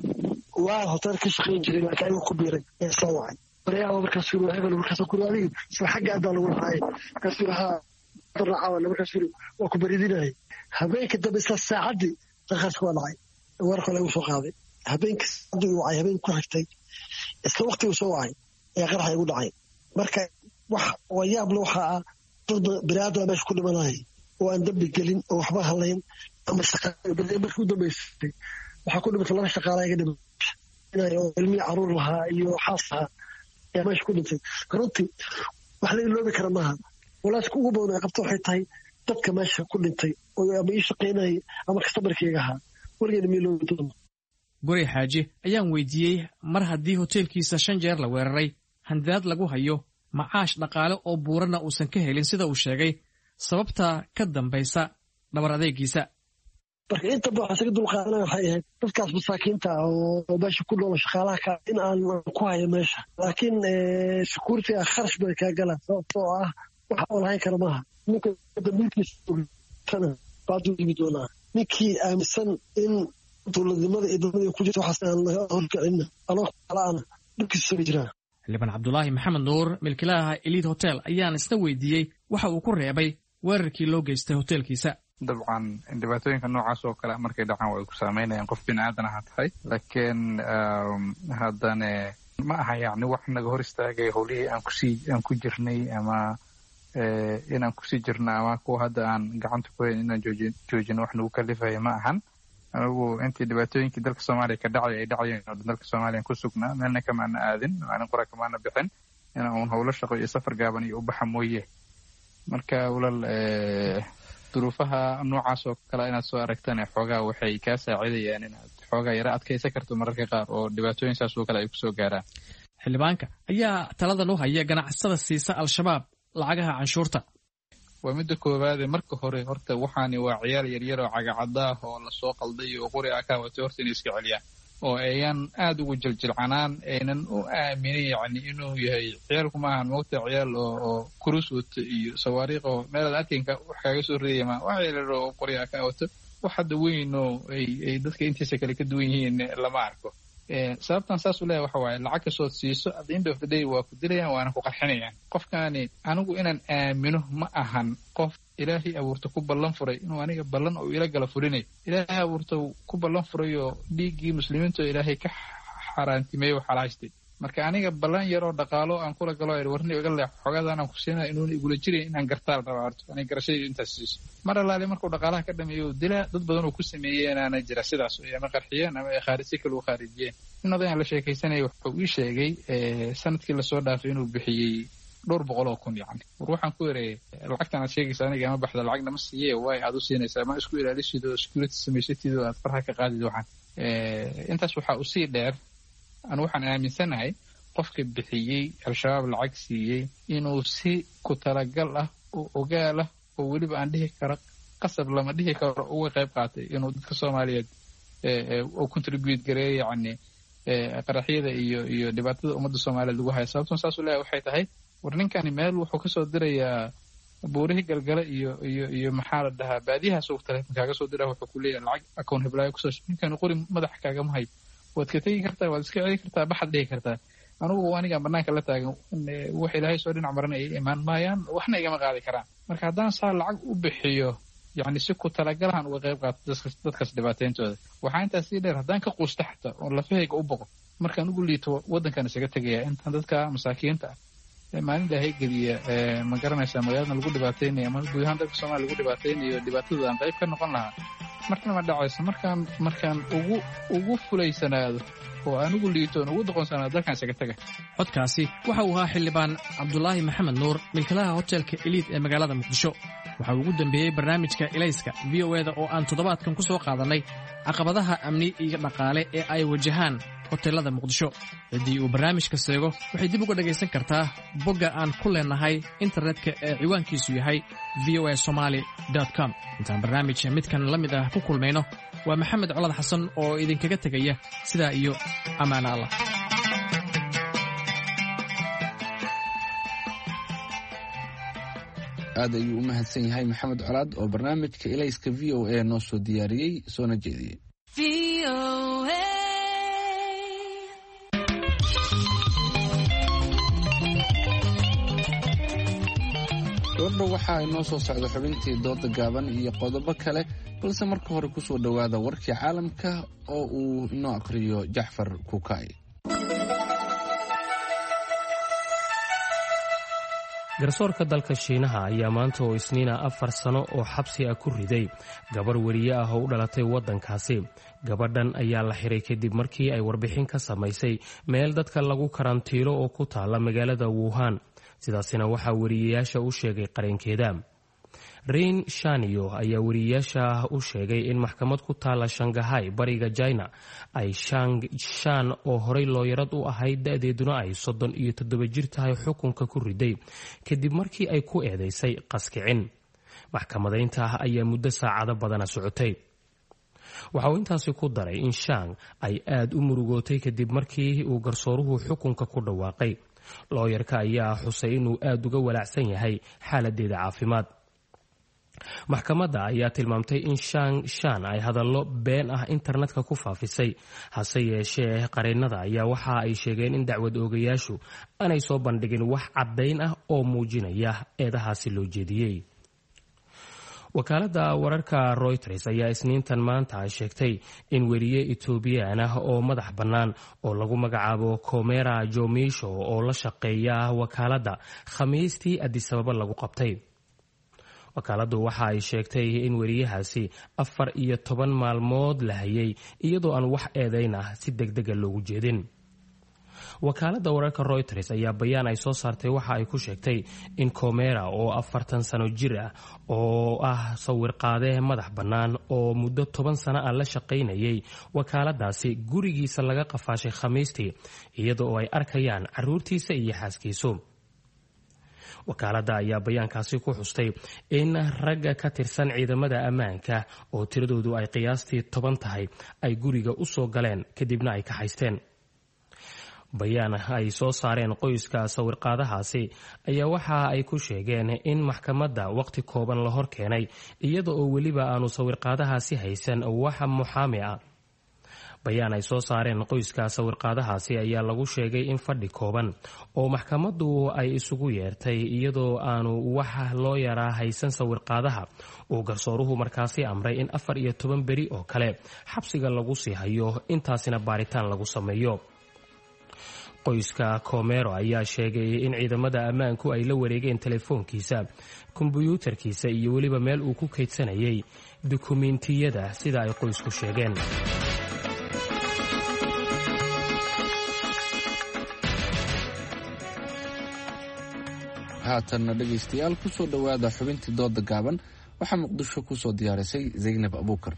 waa hotel ka shaqeyn jiray markaa ayuu ku biiray soo wacay bariyaha markaas uu hebel markaas ku raadiyay soo xagga aad lagu raacay markaas uu ha daracaa markaas uu waa ku baridinay habeenkii dambe saacadii qarax waa dhacay war kale uu soo qaaday habeenkii saacadii wacay habeenkii ku xigtay isla waqti uu soo wacay ee qarax ay ugu dhacay marka wax wayaab loo waxa dad biraada meesha ku dhimanay oo aan dambi gelin oo waxba halayn ama shaqada markii u dambeysay waxa ku dhimatay laba shaqaale iga dhimay inay ilmi caruur lahaa iyo xaasaha ee meesha ku dhintay runtii wax la iloobi kara maaha walaasku ugu badan qabto waxay tahay dadka meesha ku dhintay oo ama ii shaqeynay ama customerkayga ahaa weligeena ma iloobi doono. Gurey Xaaji ayaan weydiiyey mar haddii hoteelkiisa 5 jeer la weeraray handaad lagu hayo macaash dhaqaale oo buurana uusan ka helin sida uu sheegay sababta ka dambaysa dhabar adeegiisa. marka inta badan isaga dulqaadanay waxay ahayd dadkaas masaakiinta oo meesha ku nool shaqaalaha ka in aan ku hayo meesha laakiin security kharash bay ka galaan sababtoo ah waxa oo lahayn kara maaha ninka dambiilkiisa baadu yimid doonaa ninkii aaminsan in dowladnimada iyo dowladda ku jirto waxaas aan laga horkacin anoo kalaana dhibkiisa soo jiraa. Xildhibaan Cabdulaahi Maxamed Nuur milkiilaha Elite Hotel ayaan isna weydiiyey waxa uu ku reebay weerarkii loo geystay hotelkiisa. dabcan dhibaatooyinka noocaas oo kale markay dhacaan way ku saameynayaan qof bini'aadan aha tahay laakiin haddana ma aha yacni wax naga hor istaagay howlihii aan ku jirnay ama inaan kusii jirna ama kuwa hadda aan gacanta ku hayn inaan joojino wax nagu kalifaya ma ahan anigu intii dhibaatooyinkii dalka Soomaaliya ka dhacay ay dhacayeen oo dalka Soomaaliya ku sugnaa meelna kamaana aadin maalin qura kamaana bixin inaan howlo shaqo iyo safar gaaban iyo u baxa mooye marka walaal duruufaha noocaas oo kale inaad soo aragtaan xoogaa waxay kaa saacidayaan inaad xoogaa yara adkaysan karto mararka qaar oo dhibaatooyin saas oo kale ay ku soo gaaraan. Xildhibaanka ayaa taladan u haya ganacsada siisa al-shabaab lacagaha canshuurta. waa midda koowaade marka hore horta waxaani waa ciyaal yaryar oo cagacada ah oo lasoo qalday oo qori ah ka watay horta inay iska celiyaan oo ayaan aad ugu jiljilcanaan aynan u aaminin yacni inuu yahay ciyaalku maahan moogta ciyaal oo kurus wato iyo sawaariikh oo meelaad arkinka wax kaaga soo reeyay ma wax yaryar oo qori ah ka wato wax hadda weyn oo ay dadka intiisa kale ka duwan yihiin lama arko sababtan saas u leeyahay waxa waaye lacag kasoo siiso at the end of the day waa ku dilayaan waana ku qarxinayaan qofkaani anigu inaan aamino ma ahan qof ilaahay abuurta ku ballan furay inuu aniga ballan oo ila gala furinay ilaahay abuurta ku ballan furay oo dhiiggii muslimiinta ilaahay ka xaaraantimeeyo xalaashtay marka aniga ballan yar oo dhaqaalo aan kula galo warni iga leex xogadan aan ku siinaa inuun igula jiray inaan gartaal rabaa horta aniga garashadii intaas siiso mar allaale markuu dhaqaalaha ka dhameeyo dilaa dad badan oo ku sameeyeen aana jira sidaas ama qarxiyeen ama khaarisi kale u khaarijiyeen in odayaan la sheekaysanaya wuxuu ii sheegay sanadkii lasoo dhaafay inuu bixiyey 200,000 kun yacni war waxaan ku ereeyay lacagtan aad sheegaysa aniga ama baxda lacagna ma siiye waay aad u siinaysaa ma isku ilaalisid oo security samaysatid oo aad farha ka qaadid waxaan intaas waxaa usii dheer anu waxaan aaminsanahay qofka bixiyey al-shabaab lacag siiyey inuu si ku talagal ah oo ogaal ah oo weliba aan dhihi karo qasab lama dhihi karo uga qayb qaatay inuu dadka soomaaliyeed oo contribute gareeyo yacni qaraxyada iyo dhibaatada ummadda soomaaliyeed lagu haya sababtan saas u leeyahay waxay tahay war ninkani meel wuxuu kasoo dirayaa buurihii galgale iyo maxaa la dhahaa baadiyahaas uu telefoon kaaga soo diraa wuxuu ku leeyahay lacag akoon hiblaayo kusoo ninkani qori madaxa kaagama hayo waad ka tegi kartaa waad iska celi kartaa baxad dhihi kartaa anugu anigaan banaanka la taagan wax ilaahay soo dhinac maran ay imaan maayaan waxna igama qaadi karaan marka haddaan saa lacag u bixiyo yacni si ku talagalahan uga qayb qaato dadkaas dhibaatayntooda waxaa intaas sii dheer haddaan ka quusta xataa oo lafahayga u boqo markaan ugu liito waddankan isaga tegaya intaan dadka masaakiinta ah maalin ilaahay geliya ma garanaysaa magaalada lagu dhibaataynayo ama guud ahaan dadka soomaaliya lagu dhibaataynayo dhibaatadooda aan qayb ka noqon lahaa marna ma dhacayso markaan ugu fulaysanaado oo aan ugu liito oon ugu doqonsanaado dalkan isaga taga codkaasi waxa uu ahaa xildhibaan cabdulaahi maxamed nuur milkilaha hotelka eliid ee magaalada muqdisho waxa uu ugu dambeeyey barnaamijka ilayska v o eda oo aan toddobaadkan ku soo qaadannay caqabadaha amni iyo dhaqaale ee ay wajahaan hoteelada muqdisho ciddii uu barnaamijka seego waxay dib uga dhagaysan kartaa bogga aan ku leenahay internetka ee ciwaankiisu yahay voasomali.com intaan barnaamij midkan la mid ah ku kulmayno waa maxamed colad xasan oo idinkaga tegaya sidaa iyo ammaano allah aad ayuu u mahadsan yahay maxamed colaad oo barnaamijka ilayska v o a noo soo diyaariyey soona jeediyey gabadha waxaa inoo soo socda xubintii dooda gaaban iyo qodobo kale balse marka hore ku soo dhowaada warkii caalamka oo uu inoo akhriyo jaxfar kukaay garsoorka dalka shiinaha ayaa maanta oo isniina 4 sano oo xabsi ah ku riday gabar weriye ah oo u dhalatay waddankaasi gabadhan ayaa la xiray kadib markii ay warbixin ka samaysay meel dadka lagu karantiilo oo ku taala magaalada wuhan sidaasina waxaa weriyeyaasha u sheegay qareenkeeda rein shaniyo ayaa weriyeyaasha u sheegay in maxkamad ku taala shangahay bariga china ay shan oo horey looyarad u ahayd da-deeduna ay 37 jir tahay xukunka ku riday kadib markii ay ku eedaysay qaskicin maxkamadaynta ayaa muddo saacado badana socotay waxa uu intaasi ku daray in shang ay aad u murugootay kadib markii uu garsooruhu xukunka ku dhawaaqay looyarka ayaa xusay inuu aad uga walaacsan yahay xaaladeeda caafimaad maxkamadda ayaa tilmaamtay in shan ay hadallo been ah internetka ku faafisay hase yeeshee qareennada ayaa waxa ay sheegeen in dacwad oogayaashu aanay soo bandhigin wax caddayn ah oo muujinaya eedahaasi loo jeediyey wakaaladda wararka Reuters ayaa isniintan maanta sheegtay in weriye Etoobiyaan ah oo madax bannaan oo lagu magacaabo Komera Jomisho oo la shaqeeya wakaaladda Khamiistii Addis Ababa lagu qabtay wakaaladdu waxa ay sheegtay in weriyahaasi 14 maalmood la hayay iyadoo aan wax eedayn ah si degdega loogu jeedin wakaaladda wararka Reuters ayaa bayaan ay soo saartay waxa ay ku sheegtay in Komera oo 40 sano jir ah oo ah sawir qaade madax bannaan oo muddo 10 sano ah la shaqaynayay wakaaladaasi gurigiisa laga qafaashay Khamiistii iyadoo ay arkayaan caruurtiisa iyo xaaskiisu wakaaladda ayaa bayaankaasi ku xustay in ragga ka tirsan ciidamada ammaanka oo tiradoodu ay qiyaastii 10 tahay ay guriga u soo galeen kadibna ay ka haysteen. bayaan ay soo saareen qoyska sawirqaadahaasi ayaa waxa ay ku sheegeen in maxkamadda waqti kooban la hor keenay iyada oo weliba aanu sawirqaadahaasi haysan wax muxaami ah. bayaan ay soo saareen qoyska sawirqaadahaasi ayaa lagu sheegay in fadhi kooban oo maxkamaddu ay isugu yeertay iyadoo aanu wax loo yaraa haysan sawirqaadaha uu garsooruhu markaasi amray in 14 beri oo kale xabsiga lagu sii hayo intaasina baaritaan lagu sameeyo. qoyska Komero ayaa sheegay in ciidamada ammaanku ay la wareegeen telefoonkiisa, kombiyuutarkiisa iyo weliba meel uu ku kaydsanayay dukumeentiyada sida ay qoysku sheegeen. haatanna dhegaystayaal ku soo dhowaada xubintii dooda gaaban waxaa Muqdisho ku soo diyaarisay Zaynab Abuukar.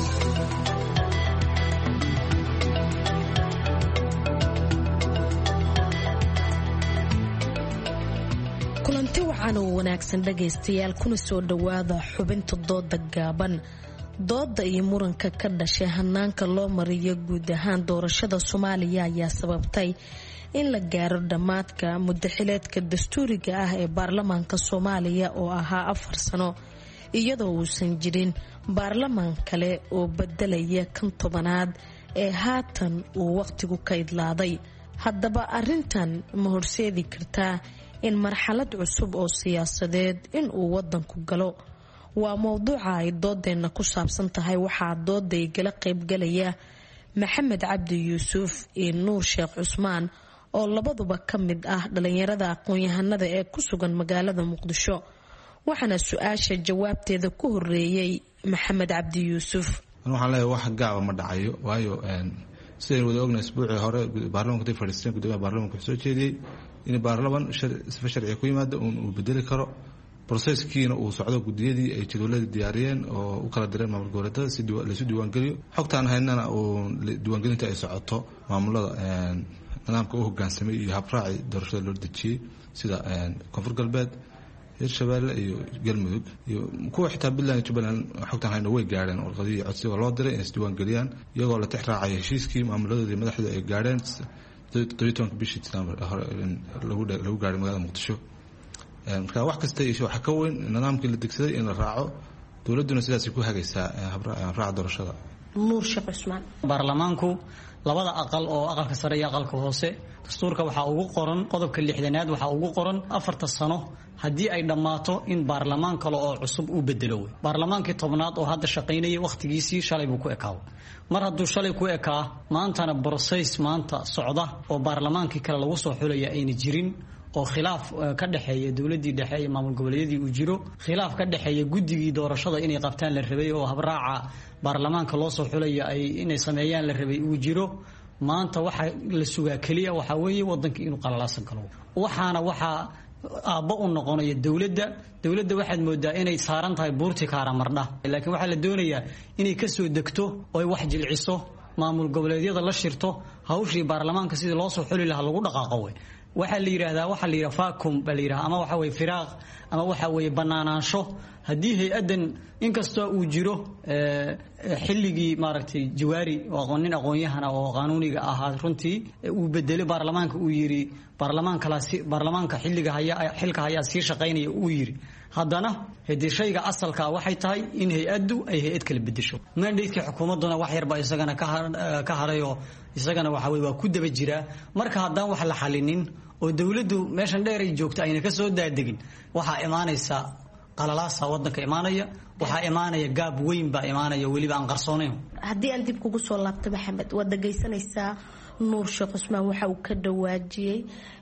kulanti wacan oo wanaagsan dhagaystayaal kuna soo dhowaada xubinta dooda gaaban. dooda iyo muranka ka dhashay hanaanka loo mariyo guud ahaan doorashada Soomaaliya ayaa sababtay in la gaaro dhamaadka muddaxileedka dastuuriga ah ee baarlamaanka Soomaaliya oo ahaa 4 sano iyadoo uusan jirin baarlamaan kale oo bedelaya kan 10aad ee haatan uu waqtigu ka idlaaday. haddaba arintan ma horseedi kartaa in marxalad cusub oo siyaasadeed in uu wadanku galo? waa mowduuca ay doodeena ku saabsan tahay. waxaa dooday gala qaybgalaya Maxamed Cabdi Yuusuf iyo Nuur Sheekh Cusmaan oo labaduba ka mid ah dhalinyarada aqoon-yahanada ee ku sugan magaalada Muqdisho. waxaana su-aasha jawaabteeda ku horeeyay Maxamed Cabdi Yuusuf. waxaan leeyahay wax gaaba ma dhacayo waayo sideen wada ognahay isbuucii hore baarlamaanka ay fadhiisteen gudoomiyaha baarlamaanka wuxuu soo jeediyay in baarlamaan sharci ku yimaado uu bedeli karo processkiina uu socdo gudiyadii ay jadwalada diyaariyeen oo u kala direen maamul goboleedyada si la isu diiwaangeliyo xogtaan haynana uu diiwaangelinta ay socoto maamulada nidaamka u hoggaansamay iyo habraaci doorashada loo dejiyey sida koonfur galbeed, hirshabeelle iyo galmudug iyo kuwa xitaa Puntland iyo Jubbaland xogtaan hayna way gaareen warqadii codsiga loo diray in isdiiwaangeliyaan iyagoo la tix raacay heshiiskii maamuladoodii madaxdu ay gaareen 12 bishii December lagu gaaray magaalada Muqdisho. marka wax kasta iyo waxa ka weyn nidaamkii la degsaday in la raaco dawladuna sidaas ku hagaysaa habraaca doorashada. Nuur Sheekh Cusmaan. baarlamaanku labada aqal oo aqalka sare iyo aqalka hoose dastuurka waxaa ugu qoran qodobka 60aad waxaa ugu qoran 4 sano haddii ay dhammaato in baarlamaan kale oo cusub uu bedelo. baarlamaankii 10aad oo hadda shaqaynayay waqtigiisii shalay buu ku ekaa. mar hadduu shalay ku ekaa maantana process maanta socda oo baarlamaankii kale lagu soo xulaya ayna jirin oo khilaaf ka dhaxeeya dawladii dhexe iyo maamul goboleedyadii uu jiro, khilaaf ka dhaxeeya guddigii doorashada inay qabtaan la rabay oo habraaca baarlamaanka loo soo xulaya ay inay sameeyaan la rabay uu jiro. maanta waxa la sugaa kaliya waxa weeye wadankii inuu qalalaasan galo. waxaana aabba u noqonaya dawladda waxaad moodaa inay saaran tahay buurti kaara mardha, laakiin waxaa la doonayaa inay ka soo degto oo ay wax jilciso, maamul goboleedyada la shirto, hawshii baarlamaanka sidii loo soo xuli lahaa lagu dhaqaaqo. waxaa la yiraahdaa vacuum baa la yiraahdaa ama waxa weeye firaaq ama waxa weeye banaanaansho. haddii hay-adan inkastoo uu jiro xilligii maaragtay Jawaari oo nin aqoon-yahana oo qaanuuniga ahaa runtii uu bedelay baarlamaanka uu yiri baarlamaanka xilka hayaa sii shaqaynaya uu yiri, haddana hadii shayga asalka waxay tahay in hay-addu ay hay-ad kala bedesho. mandate-ka xukuumaduna wax yarba isagana ka harayo isagana waxa weeye waa ku daba jira. marka haddaan wax la xalinin oo dawladdu meeshan dheer ay joogto ayna ka soo daadegin waxaa imaanaysa qalalaasa wadanka imaanaya, waxaa imaanaya gaab weyn baa imaanaya weliba aan qarsoonayn. haddii aan dib kugu soo laabto Maxamed, waad dhagaysanaysaa Nuur Sheekh Cusmaan waxa uu ka dhawaajiyay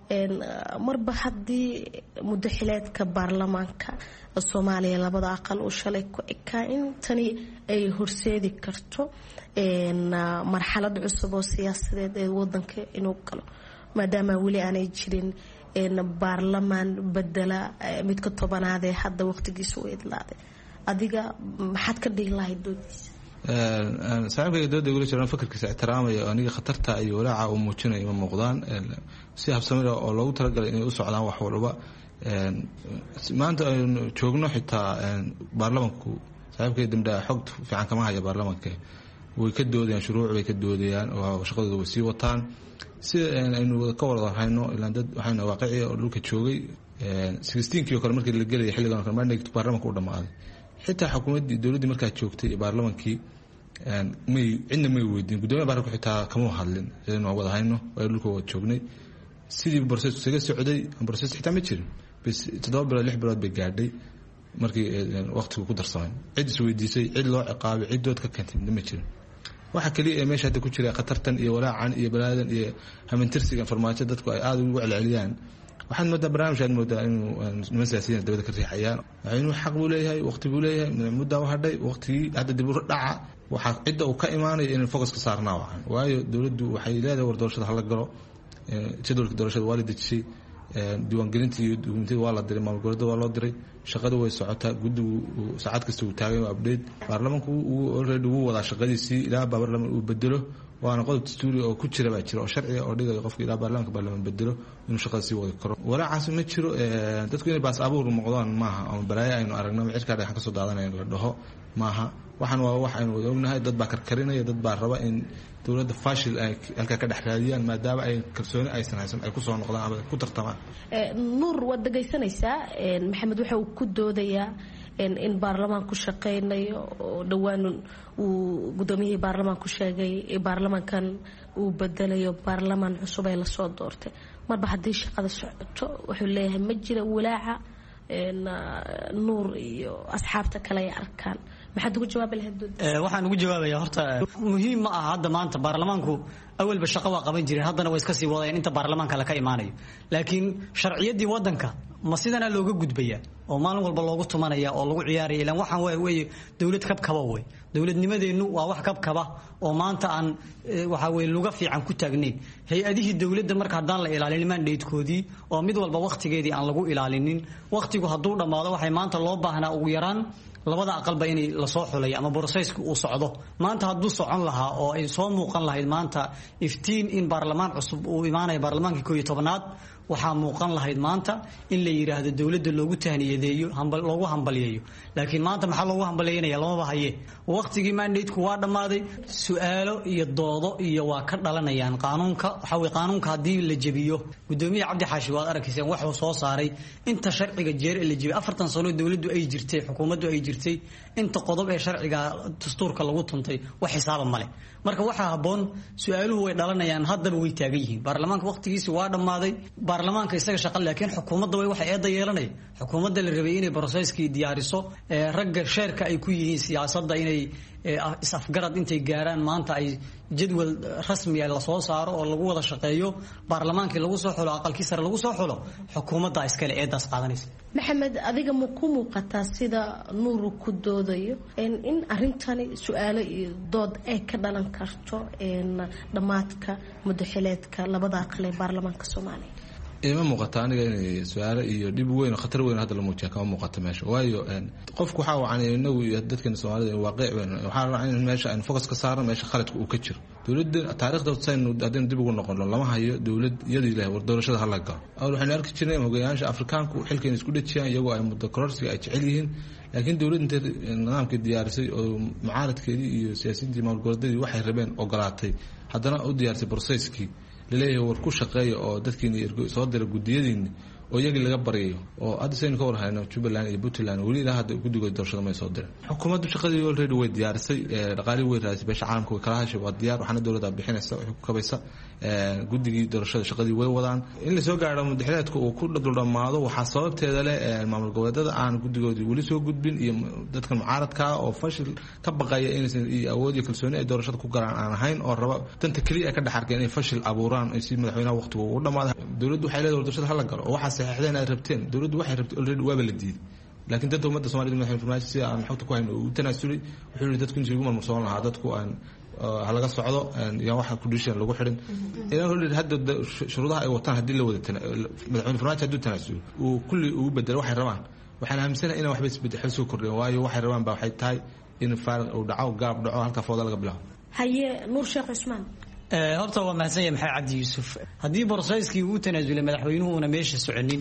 marba haddii muddaxileedka baarlamaanka Soomaaliya labada aqal oo shalay ku ekaa in tani ay horseedi karto marxalad cusub oo siyaasadeed ee wadanka inuu galo maadaama weli aanay jirin baarlamaan bedela midka 10aad ee hadda waqtigiisu u idlaaday. adiga maxaad ka dhihi lahayd doodiisa? saaxiibkayga dooda gula jiraan fikirkiisa ixtiraamaya aniga khatarta iyo walaaca uu muujinayo ma muuqdaan si habsamira oo loogu talagalay inay u socdaan wax walba maanta aynu joogno xitaa baarlamanku saaxiibkay dambe xog fiican kama haya baarlamanka way ka doodayaan shuruuc bay ka doodayaan oo shaqadooda way sii wataan sida aynu ka wada hayno ilaa dad waxayna waaqici oo dhulka joogay 16kii oo kale markii la gelay xilligan kale mandate baarlamanka u dhamaaday xitaa xukuumaddii dowladdii markaa joogtay baarlamankii cidna may weydiin gudoomiyaha baarlamanka xitaa kama hadlin sidaynu wada hayno waa dhulka wada joognay sidii process isaga socday process xitaa ma jirin bas 7 bilood 6 bilood bay gaadhay markii waqtigu ku darsamay cid is weydiisay cid loo ciqaabay cid dood ka keentay ma jirin waxa kaliya ee meesha hadda ku jira khatartan iyo walaacan iyo balaadan iyo hamantirsiga farmaajo dadku ay aad ugu celceliyaan waxaan moodaa barnaamijkan moodaa inuu niman siyaasiyiin dawladda ka riixayaan inuu xaq buu leeyahay waqti buu leeyahay muddo u hadhay waqtigii hadda dib u dhaca waxa cidda uu ka imaanayo in focus ka saarnaa waxaan waayo dawladdu waxay leedahay war doorashada hala galo jadwalka doorashada waa la dejisay diiwaangelintii iyo dukumentiyada waa la diray maamul goboleedyada waa loo diray shaqada way socotaa guddigu saacad kasta uu taagan waa update baarlamanku uu already wuu wadaa shaqadiisii ilaa baarlaman uu bedelo waana qodob dastuuri oo ku jira baa jira oo sharciga oo dhigaya qofka ilaa baarlaman bedelo inuu shaqada sii wadi karo walaacaas ma jiro dadku inay baas abuur noqdaan maaha ama balaayo aynu aragno cirka dhexan ka soo daadanayno la dhaho maaha waxaan waa wax aynu ognahay dad baa karkarinaya dad baa raba in dowladda fashil ay halka ka dhex raadiyaan maadaama ay kalsooni aysan haysan ay ku soo noqdaan ama ku tartamaan nuur waad dhagaysanaysaa maxamed waxa uu ku doodayaa in baarlamaanku shaqaynayo oo dhowaan uu gudoomiyihii baarlamaanku sheegay baarlamankan uu bedelayo baarlamaan cusub ay lasoo doortay marba haddii shaqada socoto wuxuu leeyahay ma jira walaaca nuur iyo asxaabta kale ay arkaan maxaad ugu jawaabi lahayd waxaan ugu jawaabaya horta muhiim ma aha hadda maanta baarlamaanku awalba shaqo waa qaban jireen haddana way iska sii wadayeen inta baarlamaanka la ka imaanayo laakiin sharciyaddii waddanka ma sidana looga gudbaya oo maalin walba loogu tumanaya oo lagu ciyaaraya ilaan waxaan weeye dowlad kabkaba wey dowladnimadeennu waa wax kabkaba oo maanta aan waxaa weye luga fiican ku taagnayn hay-adihii dowladda marka haddaan la ilaalin mandatekoodii oo mid walba wakhtigeedii aan lagu ilaalinin wakhtigu hadduu dhammaado waxay maanta loo baahnaa ugu yaraan labada aqalba inay lasoo xulay ama borosesku uu socdo maanta hadduu socon lahaa oo ay soo muuqan lahayd maanta iftiin in baarlamaan cusub uu imaanaya baarlamaankii 11aad waxaa muuqan lahayd maanta in la yiraahdo dowladda loogu tahniyadeeyo loogu hambalyeeyo laakiin maanta maxaa loogu hambalyeynaya lamaba haye waqtigii mandateku waa dhammaaday su-aalo iyo doodo iyo waa ka dhalanayaan qaanuunka waxaa weye qaanuunka haddii la jebiyo gudoomiye cabdi xaashi waad arkayseen waxuu soo saaray inta sharciga jeer ee la jebiyay 40 sano dowladdu ay jirtay xukuumaddu ay jirtay inta qodob ee sharciga dastuurka lagu tuntay wax xisaaba male marka waxaa habboon su-aaluhu way dhalanayaan haddaba way taagan yihiin baarlamaanka waqtigiisi waa dhammaaday baarlamaanka isaga shaqa laakiin xukuumadda way waxa eeda yeelanay xukuumadda la rabay inay processkii diyaariso ragga sheerka ay ku yihiin siyaasadda inay is-afgarad intay gaaraan maanta ay jadwal rasmi ah la soo saaro oo lagu wada shaqeeyo baarlamaankii lagu soo xulo aqalkii sare lagu soo xulo xukuumadda iskale eedaas qaadanaysa maxamed adiga ma ku muuqataa sida nuur ku doodayo in arintani su-aalo iyo dood ay ka dhalan karto dhammaadka mudaxileedka labada aqal ee baarlamaanka Soomaaliya ima muuqata aniga inay su-aalo iyo dhib weyn oo khatar weyn hadda la muujiya kama muuqata meesha waayo qofku waxaa wacan inagu iyo dadkan Soomaalida waaqic weyn waxaa la in meesha aan focus ka saarno meesha khaladku uu ka jiro dowladda taariikhda saynu hadeen dib ugu noqono lama hayo dowlad iyadoo ilaahay war doorashada hal laga awal waxaan arki jirnay hogaamiyaasha Afrikaanku xilkeen isku dhajiyaan iyagoo ay muddo kororsiga ay jecel yihiin laakiin dowladda nidaamka diyaarisay oo mucaaradkeedii iyo siyaasiyiintii maamul goboleedyadii waxay rabeen ogolaatay haddana u diyaarisay processkii laleeyahay war ku shaqeeya oo dadkiina soo dira gudiyadiina oo iyagii laga baryayo oo hadda saynu ka warhayno Jubbaland iyo Puntland weli ilaa hadda guddigood doorashada may soo dirin xukuumaddu shaqadii already way diyaarisay dhaqaalii way raasay beesha caalamka way kala hashay waa diyaar waxaana dowladda bixinaysa waxay ku kabaysa guddigii doorashada shaqadii way wadaan in la soo gaaro mudaxileedka uu ku dhamaado waxaa sababteeda leh maamul goboleedyada aan guddigoodii weli soo gudbin iyo dadkan mucaaradka oo fashil ka baqaya inaysan awood iyo kalsooni ay doorashada ku galaan aan ahayn oo raba danta kaliya ka dhaxarkay inay fashil abuuraan ay si madaxweynaha waqtigu u dhamaado dowladdu waxay leedahay doorashada hal la galo oo waxa saxiixdeen ay rabteen dowladdu waxay rabtay already waa la diiday laakiin dadka ummadda Soomaaliyeed madaxweyne farmaajo si aan xogta ku hayno uu tanaasulay wuxuu yiri dadku intii ugu marmusoon lahaa dadku aan halaga socdo iyo waxa ku dishan lagu xirin ilaa hore hadda shuruudaha ay wataan hadii la wada madaxweyne farmaajo haduu tanaasulo uu kulli uu bedelo waxay rabaan waxaan aaminsanahay in waxba isbedel soo kordhin waayo waxay rabaan baa waxay tahay in faariq uu dhaco gaab dhaco halka fooda laga bilaabo haye nuur sheekh Cusmaan horta waa mahadsan yahay maxay cabdi yuusuf haddii borosayskii uu tanaasulay madaxweynuhu una meesha soconin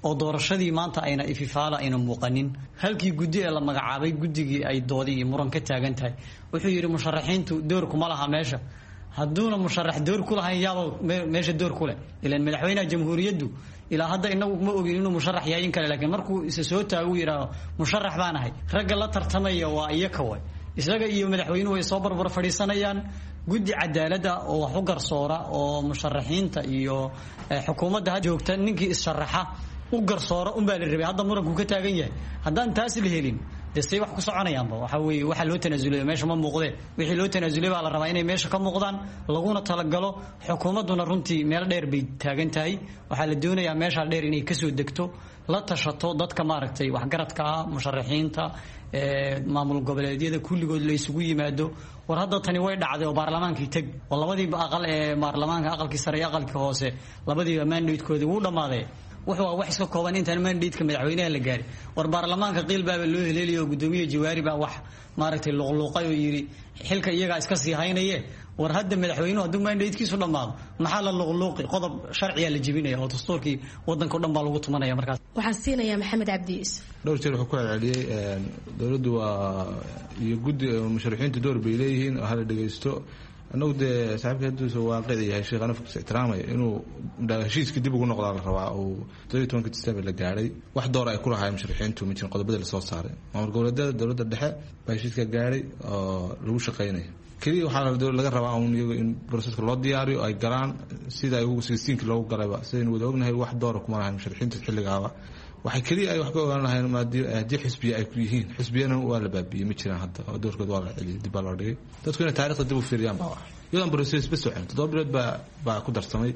oo doorashadii maanta ayna ififaala ayna muuqanin halkii guddi ee la magacaabay guddigii ay doodii iyo muran ka taagan tahay wuxuu yidhi musharaxiintu door kuma laha meesha hadduuna musharax door ku lahayn yaaba meesha door ku leh ilaan madaxweynaha jamhuuriyaddu ilaa hadda inagu ma ogin inuu musharax yahay in kale laakiin markuu isa soo taago uu yidhaahdo musharax baan ahay ragga la tartamaya waa iyaka way isaga iyo madaxweynuhu way soo barbar fadhiisanayaan guddi cadaaladda oo wax u garsoora oo musharaxiinta iyo xukuumadda joogta ninkii is-sharaxa u garsoora unbaa la rabay hadda muranku ka taagan yahay haddaan taas la helin dee say wax ku soconayaanba waxa weeye waxa loo tanaasulay meesha ma muuqdee wixii loo tanaasulay baa la rabaa inay meesha ka muuqdaan laguna talagalo xukuumadduna runtii meel dheer bay taagan tahay waxaa la doonayaa meesha dheer inay kasoo degto la tashato dadka maaragtay waxgaradka ah musharaxiinta maamul goboleedyada kulligood la isugu yimaado war hadda tani way dhacday oo baarlamaankii tag oo labadiiba aqal ee baarlamaanka aqalkii sare iyo aqalkii hoose labadiiba mandatekoodii wuu dhammaaday wuxuu wax iska kooban intaan mandate-ka madaxweynaha la gaarin war baarlamaanka qiil baaba loo heleeliyay oo gudoomiye jawaari baa wax maaragtay luqluuqay oo yidhi xilka iyagaa iska sii haynaye war hadda madaxweynuhu hadduu mandate-kiisu dhammaado maxaa la luqluuqi qodob sharciyaa la jebinaya oo dastuurkii waddanka o dhan baa lagu tumanaya markaas waxaan siinayaa maxamed cabdi yuusuf dhowr jeer wuxuu ku celceliyey dowladdu waa iyo guddi musharaxiintu door bay leeyihiin oo hala dhegaysto annagu dee saaxiibka hadduusa waaqici yahay sheekh anafkiisa ixtiraamaya inuu heshiiskii dib ugu noqdaa la rabaa uu 12 December la gaadhay wax door ay ku lahaayeen musharaxiintu ma jirin qodobada la soo saaray maamul goboleedyada dowladda dhexe baa heshiiska gaadhay oo lagu shaqaynaya kaliya waxaa laga rabaa un iyagu in proceska loo diyaariyo ay galaan sida ay ugu 16 loogu galayba sidaynu wada ognahay wax door kuma lahayn musharaxiinta xilligaaba waxay kaliya ay wax ka ogaan lahayn haddii xisbiya ay ku yihiin xisbiyana waa la baabiyey ma jiraan hadda oo doorkood waa la celiyay dib baa loo dhigay dadku inay taariikhda dib u fiiriyaan baa wax iyadan process ba socon 7 bilood baa ku darsamay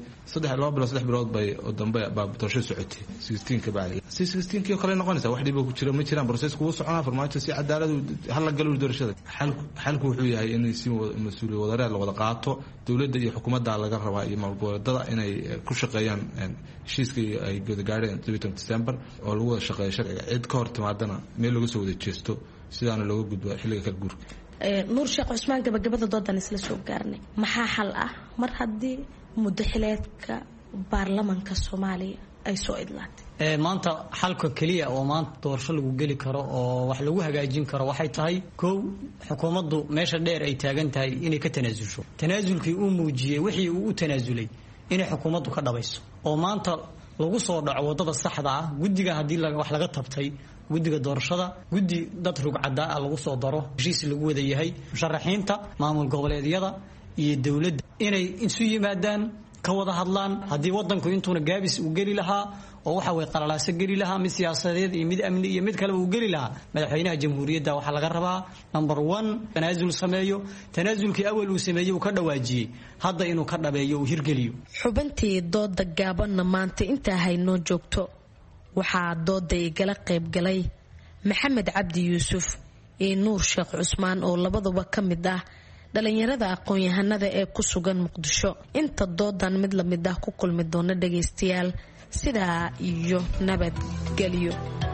3 bilood bay oo dambe baa doorasho socotay 16 ka bacdi 16 kii kale noqonaysa wax dhibo ku jira ma jiraan process ku soconaa farmaajo si cadaalad hal la galo doorashada xalku wuxuu yahay in si mas'uuliyad wadareed la wada qaato dowladda iyo xukuumadda laga rabaa iyo maamul goboleedyada inay ku shaqeeyaan heshiiskii ay gaadheen 12 December oo lagu wada shaqeeyo sharciga cid ka hor timaadana meel lagu soo wada jeesto sidaana looga gudbo xilliga kala guurka nuur sheekh cusmaan gabagabada doodan isla soo gaarnay maxaa xal ah mar haddii muddo xileedka baarlamanka Soomaaliya ay soo idlaatay maanta xalka kaliya oo maanta doorasho lagu geli karo oo wax lagu hagaajin karo waxay tahay koow xukuumaddu meesha dheer ay taagan tahay inay ka tanaasulsho tanaasulkii uu muujiyay wixii uu u tanaasulay inay xukuumaddu ka dhabayso oo maanta lagu soo dhaco wadada saxda ah guddiga haddii wax laga tabtay guddiga doorashada guddi dad rugcada ah lagu soo daro heshiis lagu wada yahay musharaxiinta maamul goboleedyada iyo dowladda inay isu yimaadaan ka wada hadlaan haddii waddanku intuuna gaabis uu geli lahaa oo waxa way qalalaaso geli lahaa mid siyaasadeed iyo mid amni iyo mid kale uu geli lahaa madaxweynaha jamhuuriyadda waxaa laga rabaa number 1 tanaasul sameeyo tanaasulkii awal uu sameeyay uu ka dhawaajiyay hadda inuu ka dhabeeyo uu hirgeliyo xubintii dooda gaabanna maanta inta haynoo joogto waxaa dooday gala qayb galay maxamed cabdi yuusuf iyo nuur sheekh cusmaan oo labaduba ka mid ah dhalinyarada aqoon-yahanada ee ku sugan muqdisho inta doodan mid la mid ah ku kulmi doona dhagaystayaal sidaa iyo nabadgelyo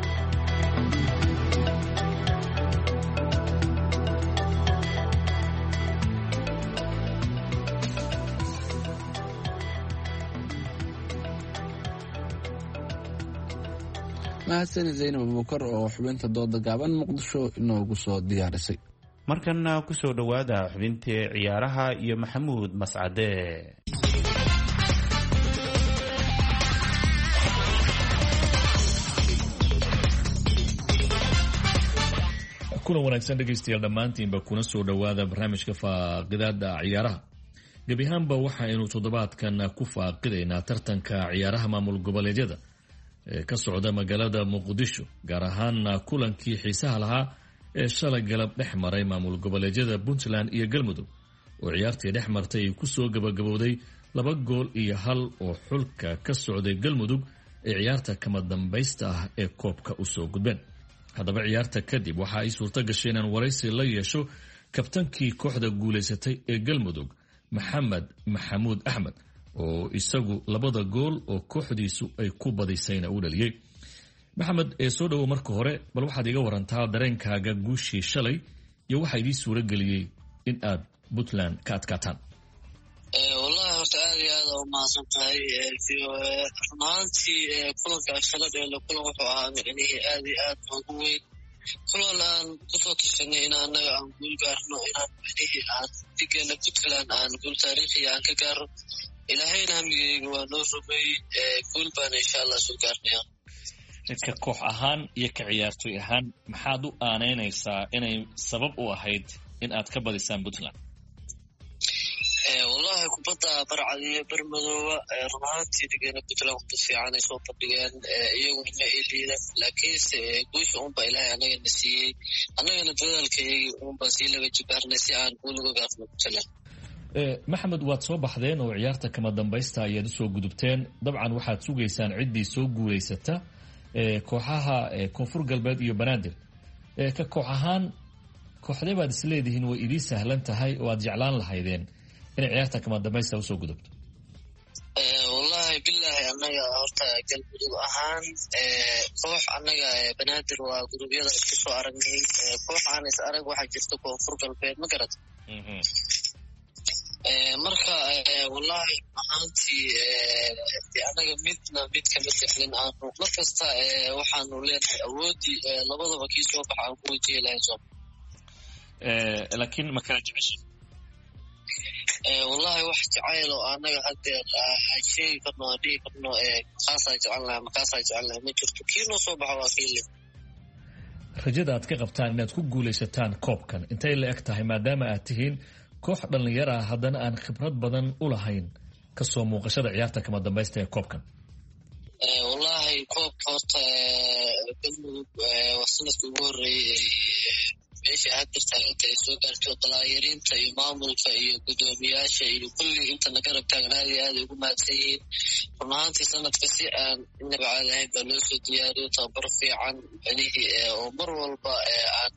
mahadsan zaynab abubakar oo xubinta dooda gaaban muqdisho inoogu soo diyaarisay markana kusoo dhowaada xubintii ciyaaraha iyo maxamuud mascade kulan wanaagsan dhegaystayaal dhammaantiinba kuna soo dhowaada barnaamijka faaqidaada ciyaaraha gebi ahaanba waxaynu toddobaadkan ku faaqidaynaa tartanka ciyaaraha maamul goboleedyada ee ka socda magaalada muqdisho gaar ahaan kulankii xiisaha lahaa ee shalay galab dhex maray maamul goboleedyada puntland iyo galmudug oo ciyaartii dhex martay ay kusoo gabagabowday 2 gool iyo 1 oo xulka ka socday galmudug ee ciyaarta kama dambaysta ah ee koobka usoo gudbeen haddaba ciyaarta kadib waxa ay suurto gashay inaan waraysi la yeesho kabtankii kooxda guulaysatay ee galmudug maxamuud axmed oo isagu 2 gool oo kooxdiisu ay ku badisayna u dhaliyay maxamed ee soo dhowow marka hore bal waxaad iga warantaa dareenkaaga guushii shalay iyo waxaa idii suuro geliyey in aad puntland ka adkaataan wallahi horta horta aad iyo aad u mahadsan tahay run ahaantii kulanka shala dheelo kulan wuxuu ahaa micnihii aad iyo aad noogu weyn kulan aan kusoo tashanay in annaga aan guul gaarno inaan micnihii aan digeena puntland aan guul taariikhiya aan ka gaaro ilaahayna hamigeyga waa noo rumeeyey guul baana insha allah soo gaarnaya. ka koox ahaan iyo ka ciyaartoy ahaan maxaad u aaneynaysaa inay sabab u ahayd in aad ka badisaan puntland? wallahi kubadda barcadiyo barmadooba run ahaantii digeena puntland kubad fiican ay soo bandhigeen iyaguna ma ay liidan laakiinse guusha unba ilaahay annagana siiyey annagana dadaalkayagii unba sii laga jibaarnay si aan guul uga gaarno puntland. maxamed waad soo baxdeen oo ciyaarta kama dambaysta ayaad usoo gudubteen dabcan waxaad sugaysaan ciddii soo guulaysata kooxaha koonfur galbeed iyo banaadir ka koox ahaan kooxdee baad isleedihiin way idii sahlan tahay oo aad jeclaan lahaydeen inay ciyaarta kama dambaysta usoo gudubto? wallahi bilaahi annaga horta galmudug ahaan koox annaga banaadir waa gurubyada isku soo aragnay koox aan is arag waxaa jirta koonfur galbeed ma garata marka wallahi ahaantii annaga mid kama sexlin aanu markasta waxaanu leenahay awoodii labadaba kii soo baxa aan ku wajihi lahayn soo laakiin ma kala jecesha? wallahi wax jacayl oo annaga haddeer sheegi karno aan dhihi karno makaasaa jecelnahay makaasaa jecelnahay ma jirto kii noo soo baxa waa kii le. rajada aad ka qabtaan inaad ku guulaysataan koobkan intay la eg tahay maadaama aad tihiin koox dhallinyar ah haddana aan khibrad badan u lahayn kasoo muuqashada ciyaarta kama dambaysta ee koobkan? wallahi koobka horta galmudug waa sanadkii ugu horreeyey meesha hadirta inta ay soo gaarto dalaayariinta iyo maamulka iyo guddoomiyaasha iyo kulli intana garab taagan aad iyo aad ay ugu mahadsan yihiin run ahaantii sanadka si aan inaba caadi ahayn baa loo soo diyaariyo tababar fiican micnihii oo mar walba aan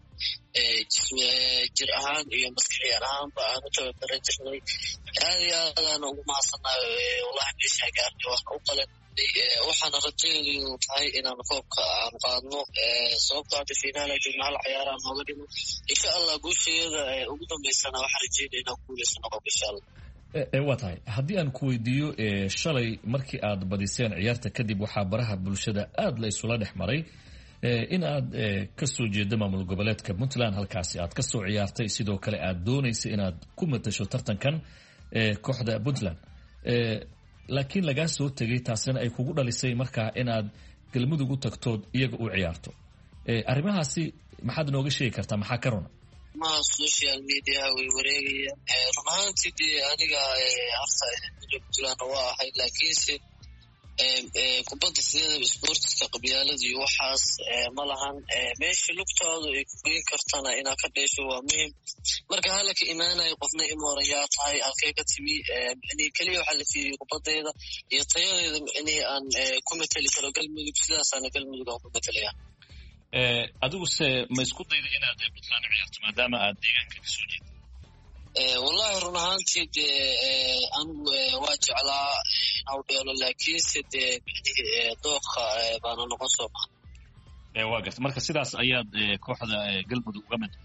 jir ahaan iyo maskaxiyan ahaanba aan u tababaran jirnay aad iyo aadaana ugu mahadsannahay wallahi meeshaa gaarnay waana u qalan waxaana rajadeedu tahay inaan koobka aan qaadno sababto hadda finaala joogna hal ciyaaraan nooga dhimo insha allah guusheeda ugu dambaysana waxaan rajeynaya inaan guulaysano koobka insha allah. waa tahay haddii aan ku weydiiyo shalay markii aad badiseen ciyaarta kadib waxaa baraha bulshada aad la isula dhex maray in aad ka soo jeedo maamul goboleedka puntland halkaasi aad ka soo ciyaartay sidoo kale aad doonaysa inaad ku matasho tartankan kooxda puntland laakiin lagaa soo tegay taasina ay kugu dhalisay markaa inaad galmudug u tagtood iyaga u ciyaarto arrimahaasi maxaad nooga sheegi kartaa maxaa ka runa? maha social mediaha way wareegayaan run ahaantii dee aniga horta puntland waa ahayd laakiinse kubadda sideedaba sportiska qabyaalada iyo waxaas ma lahan meesha lugtaadu ay ku geyn kartana inaad ka dheesho waa muhim marka halaka imaanayo qofna imoorayaa tahay halkee ka timi micnihii keliya waxaa la fiiriyey kubaddeeda iyo tayadeeda micnihii aan ku mateli karo galmudug sidaasaana galmudug aan ku matalaya. adiguse ma isku dayda inaad puntland ciyaarto maadaama aad deegaanka kasoo jeeda? wallahi run ahaantii dee anigu waa jeclaa inau dheelo laakiinse dee micnihii dooqa baana noqon soo maha. waa garta marka sidaas ayaad kooxda galmudug uga mid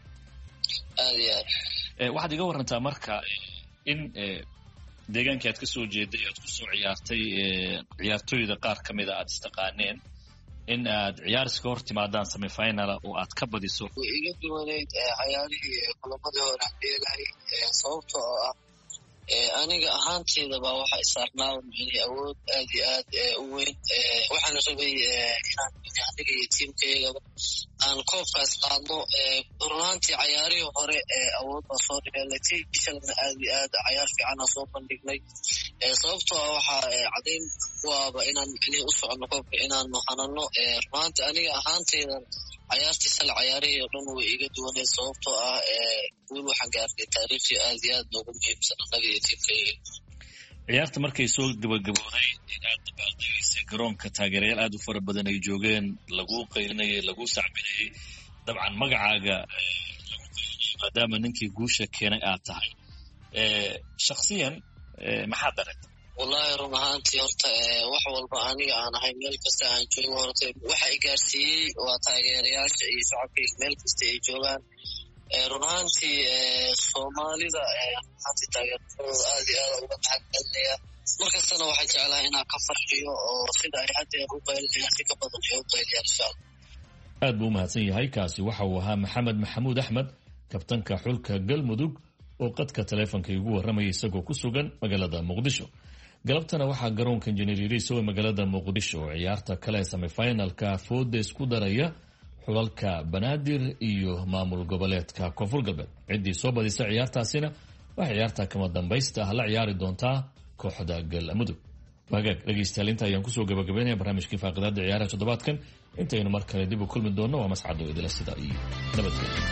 aad iyo aad. waxaad iga warantaa marka in deegaankii aad kasoo jeeday aad kusoo ciyaartay ciyaartooyda qaar ka mida aad istaqaaneen in aad ciyaariska hor timaadaan semifinala oo aad ka badiso? way iga duwaneyd cayaarihii kulamadii hore aan dheelahay sababtoo ah aniga ahaanteedaba waxa isaarnaa micnihii awood aad iyo aad u weyn waxaana rabay inaan aniga iyo tiimkaygaba aan koobkaas qaadno run ahaantii cayaarihii hore awood baa soo dheelay shalna aad iyo aad cayaar fiicana soo bandhignay sababtoo ah waxaa cadayn waaba inaan micnihii u soconno koobka inaanu hanano run ahaantii aniga ahaanteydan cayaartii shala cayaarihii oo dhan way iga duwaneed sababtoo ah guul waxaan gaarnay taariikhii aad iyo aad noogu muhiimsan annaga iyo tiimkayga. ciyaarta markay soo gabagabooday aad dabaaldegaysay garoonka taageerayaal aad u fara badan ay joogeen laguu qaylinayay laguu sacbinayay dabcan magacaaga lagu qaylinayay maadaama ninkii guusha keenay aad tahay shaksiyan maxaad dareentay? wallahi run ahaantii horta wax walba aniga aan ahay meel kasta aan joogo horta waxa i gaarsiiyey waa taageerayaasha iyo shacabkayga meel kasta ay joogaan run ahaantii soomaalida runtii taageeradooda aad iyo aad uga maxadcelinaya markastana waxaan jeclahay inaan ka farxiyo oo sida ay haddeer u qaylinayaan si ka badan ay u qayliyaan insha allah. aad buu u mahadsan yahay. kaasi waxa uu ahaa maxamed maxamuud axmed, kabtanka xulka galmudug oo qadka taleefonka igu warramaya isagoo ku sugan magaalada muqdisho. galabtana waxaa garoonka injineer yariiso ee magaalada muqdisho oo ciyaarta kale semifinalka fooda isku daraya xulalka banaadir iyo maamul goboleedka koonfur galbeed. ciddii soo badisa ciyaartaasina waxay ciyaarta kama dambaysta ah la ciyaari doontaa kooxda galmudug. wagaag dhegaystayaal inta ayaan kusoo gabagabeynaya barnaamijkii faaqidaada ciyaaraha toddobaadkan. intaynu mar kale dib u kulmi doonno waa mascado idila sida iyo nabadgelyo.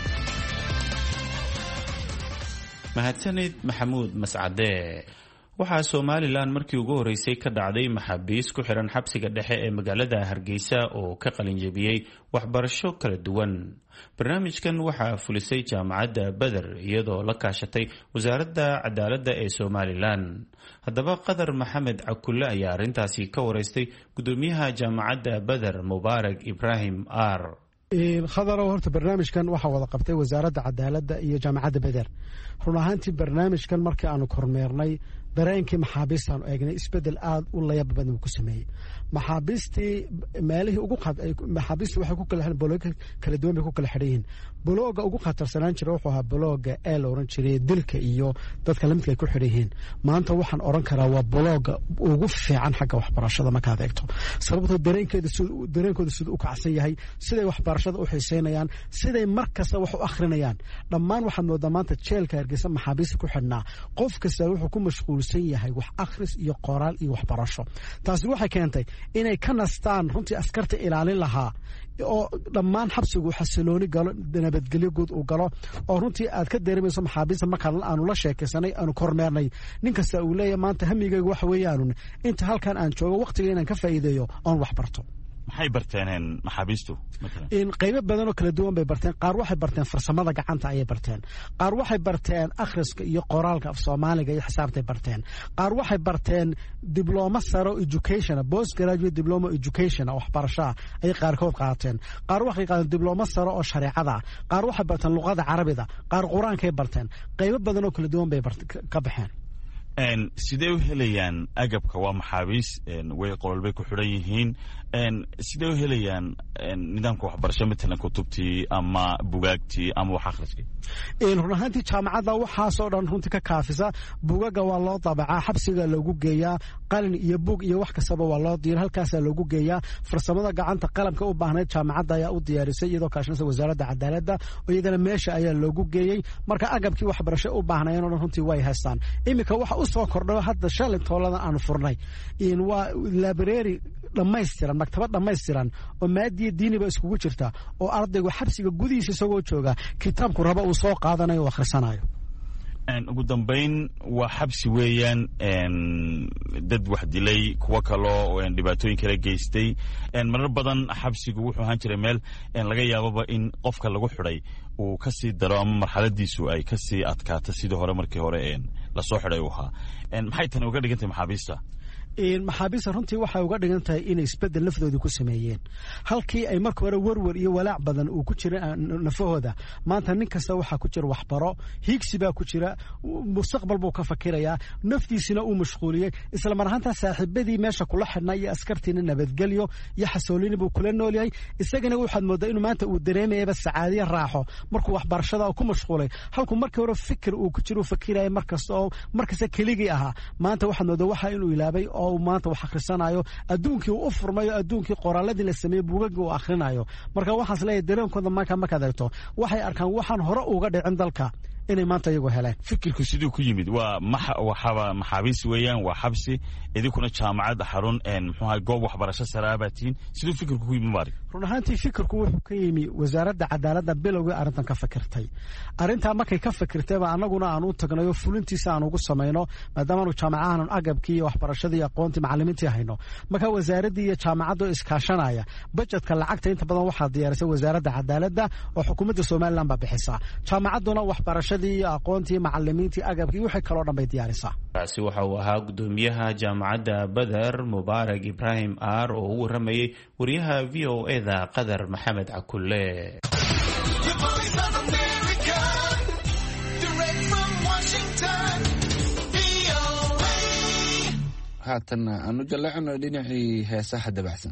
mahadsanid maxamuud mascade. waxaa somalilan markii ugu horeysay ka dhacday maxaabiis ku xiran xabsiga dhexe ee magaalada hargeysa oo ka qalinjabiyey waxbarasho kala duwan. barnaamijkan waxaa fulisay jaamacadda beder iyadoo la kaashatay wasaaradda cadaaladda ee somalilan. haddaba qadar maxamed cakulle ayaa arrintaasi ka wareystay gudoomiyaha jaamacadda beder mubaarak ibraahim ar. khadarow horta barnaamijkan waxaa wada qabtay wasaaradda cadaaladda iyo jaamacadda beder. run ahaantii barnaamijkan markii aanu kormeernay dareenkii maxaabiistaanu eegnay isbedel aad u layab badan ku sameeyey. maxaabiistii meelihii maxaabiistu waxay ku kala bolooga kala duwan bay ku kala xidhan yihiin. bolooga ugu khatarsanaan jira wuxuu ahaa bolooga ee la oran jiray dilka iyo dadka lamidka ay ku xidhan yihiin. maanta waxaan oran karaa waa bolooga ugu fiican xagga waxbarashada markaad eegto, sababtoo dareenkooda siduu u kacsan yahay, siday waxbarashada u xiiseynayaan, siday mar kasta wax u akhrinayaan. dhammaan waxaad moodaa maanta jeelka hargeysa maxaabiista ku xidhnaa qof kasta wuxuu ku mashquulsan yahay wax akhris iyo qoraal iyo waxbarasho. taasi waxay keentay inay ka nastaan runtii askarta ilaalin lahaa oo dhammaan xabsigu xasilooni galo, nabadgelyo guud uu galo, oo runtii aad ka dareemayso maxaabiista markaan aanu la sheekaysanay aanu kormeernay nin kasta uu leeyahay maanta hamigayga waxa weeyaanun inta halkan aan joogo waqtiga inaan ka faa'iideeyo oon wax barto. maxay barteen maxaabiistu? qaybo badan oo kala duwan bay barteen. qaar waxay barteen farsamada gacanta ayay barteen, qaar waxay barteen akhriska iyo qoraalka af soomaaliga iyo xisaabtay barteen, qaar waxay barteen diblooma saro education, post graduate diploma education waxbarashaa ayay qaarkood qaateen, qaar waxay qaateen diblooma saro oo shareecada, qaar waxay barteen luqada carabida, qaar qur-aankay barteen. qaybo badan oo kala duwan bay ka baxeen. sidee u helayaan agabka? waa maxaabiis way qololbay ku xidhan yihiin. sidee u helayaan nidaamka waxbarasho matalan kutubtii ama bugaagtii ama wax akhriskii? run ahaantii jaamacadda waxaasoo dhan runtii ka kaafisa. bugaga waa loo dabacaa, xabsiga loogu geeyaa, qalin iyo bug iyo wax kastaba waa loo diira, halkaasaa loogu geeyaa. farsamada gacanta qalamka u baahnayd jaamacadda ayaa u diyaarisay iyadoo kaashanaysa wasaaradda cadaaladda, oo iyadana meesha ayaa loogu geeyey. marka agabkii waxbarasho u baahnayeen oo dhan runtii way haystaan. iminka waxa u soo kordhayo hadda shalay tooladan aanu furnay waa library dhammaystiran, maktabad dhammaystiran oo maadiya diiniba iskugu jirta, oo ardaygu xabsiga gudihiisa isagoo jooga kitaabku raba uu soo qaadanayo oo akhrisanayo. ugu dambayn waa xabsi weeyaan, dad wax dilay, kuwo kaloo dhibaatooyin kala geystay. marar badan xabsigu wuxuu ahaan jiray meel laga yaababa in qofka lagu xidhay uu ka sii daro ama marxaladiisu ay ka sii adkaato sidii hore markii hore lasoo xidhay u ahaa. maxay tani uga dhigan tahay maxaabiista? maxaabiista runtii waxay uga dhigan tahay inay isbedel nafdoodii ku sameeyeen. halkii ay marka hore werwer iyo walaac badan uu ku jira nafahooda, maanta nin kasta waxaa ku jira waxbaro, hiigsi baa ku jira, mustaqbal buu ka fakirayaa, naftiisina uu mashquuliyey. isla mar ahaantaa saaxiibadii meesha kula xidhnaa iyo askartiina nabadgelyo iyo xasoolini buu kula nool yahay. isagana waxaad moodaa inuu maanta uu dareemayaba sacaadiya raaxo markuu waxbarashada ku mashquulay, halkuu markii hore fikir uu ku jira uu fakiraya markasta oo markasta keligii ahaa. maanta waxaad moodaa waxa inuu ilaabay oo maanta wax akhrisanayo, adduunkii uu u furmayo, adduunkii qoraaladii la sameeyey buugagii uu akhrinayo. marka waxaas leeyahay dareenkooda markaad eegto waxay arkaan waxaan hore uga dhicin dalka inay maanta iyagu heleen. fikirku siduu ku yimid waa maxaabiis weeyaan, waa xabsi, idinkuna jaamacadda xarun muxuuahay goob waxbarasho sare baa tihiin. siduu fikirku ku yimid Mubaarak? run ahaantii fikirku wuxuu ka yimi wasaaradda cadaaladda bilowgii arrintan ka fikirtay. arrintaa markay ka fikirtayba annaguna aan u tagnayo fulintiisa aan ugu samayno, maadaamaanu jaamacahan agabkii iyo waxbarashadii iyo aqoontii macallimiintii hayno. marka wasaaraddii iyo jaamacaddu iskaashanaya, bajetka lacagta inta badan waxaa diyaarisay wasaaradda cadaaladda oo xukuumadda somalilan baa bixisaa. jaamacadduna waxbarashadii iyo aqoontii macallimiintii agabkii wixii kaloo dhan bay diyaarisaa. kaasi waxa uu ahaa gudoomiyaha jaamacadda beder mubaarak ibraahim ar oo u waramayey wariyaha v o e da qadar maxamed cakulle. haatan aanu jallacno dhinacii heesaha dabacsan.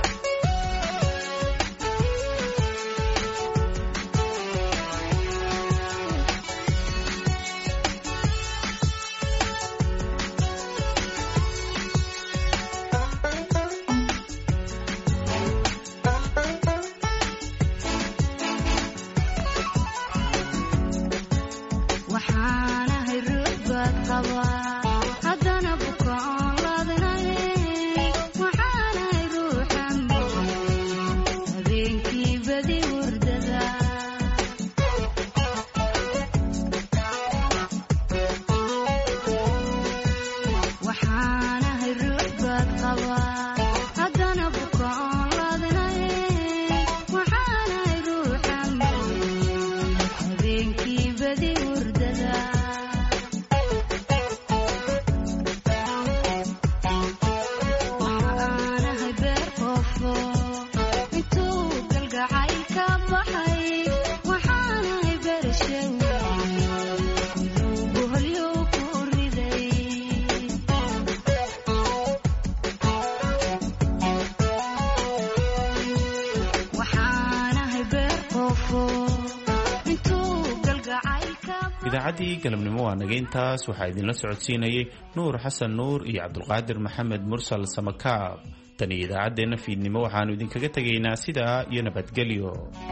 idaacaddii galabnimo waa naga intaas. waxaa idinla socodsiinayay nuur xasan nuur iyo cabdulqaadir maxamed mursal samakaab. tan iyo idaacaddeenna fiidnimo waxaannu idinkaga tegaynaa sidaa iyo nabadgelyo.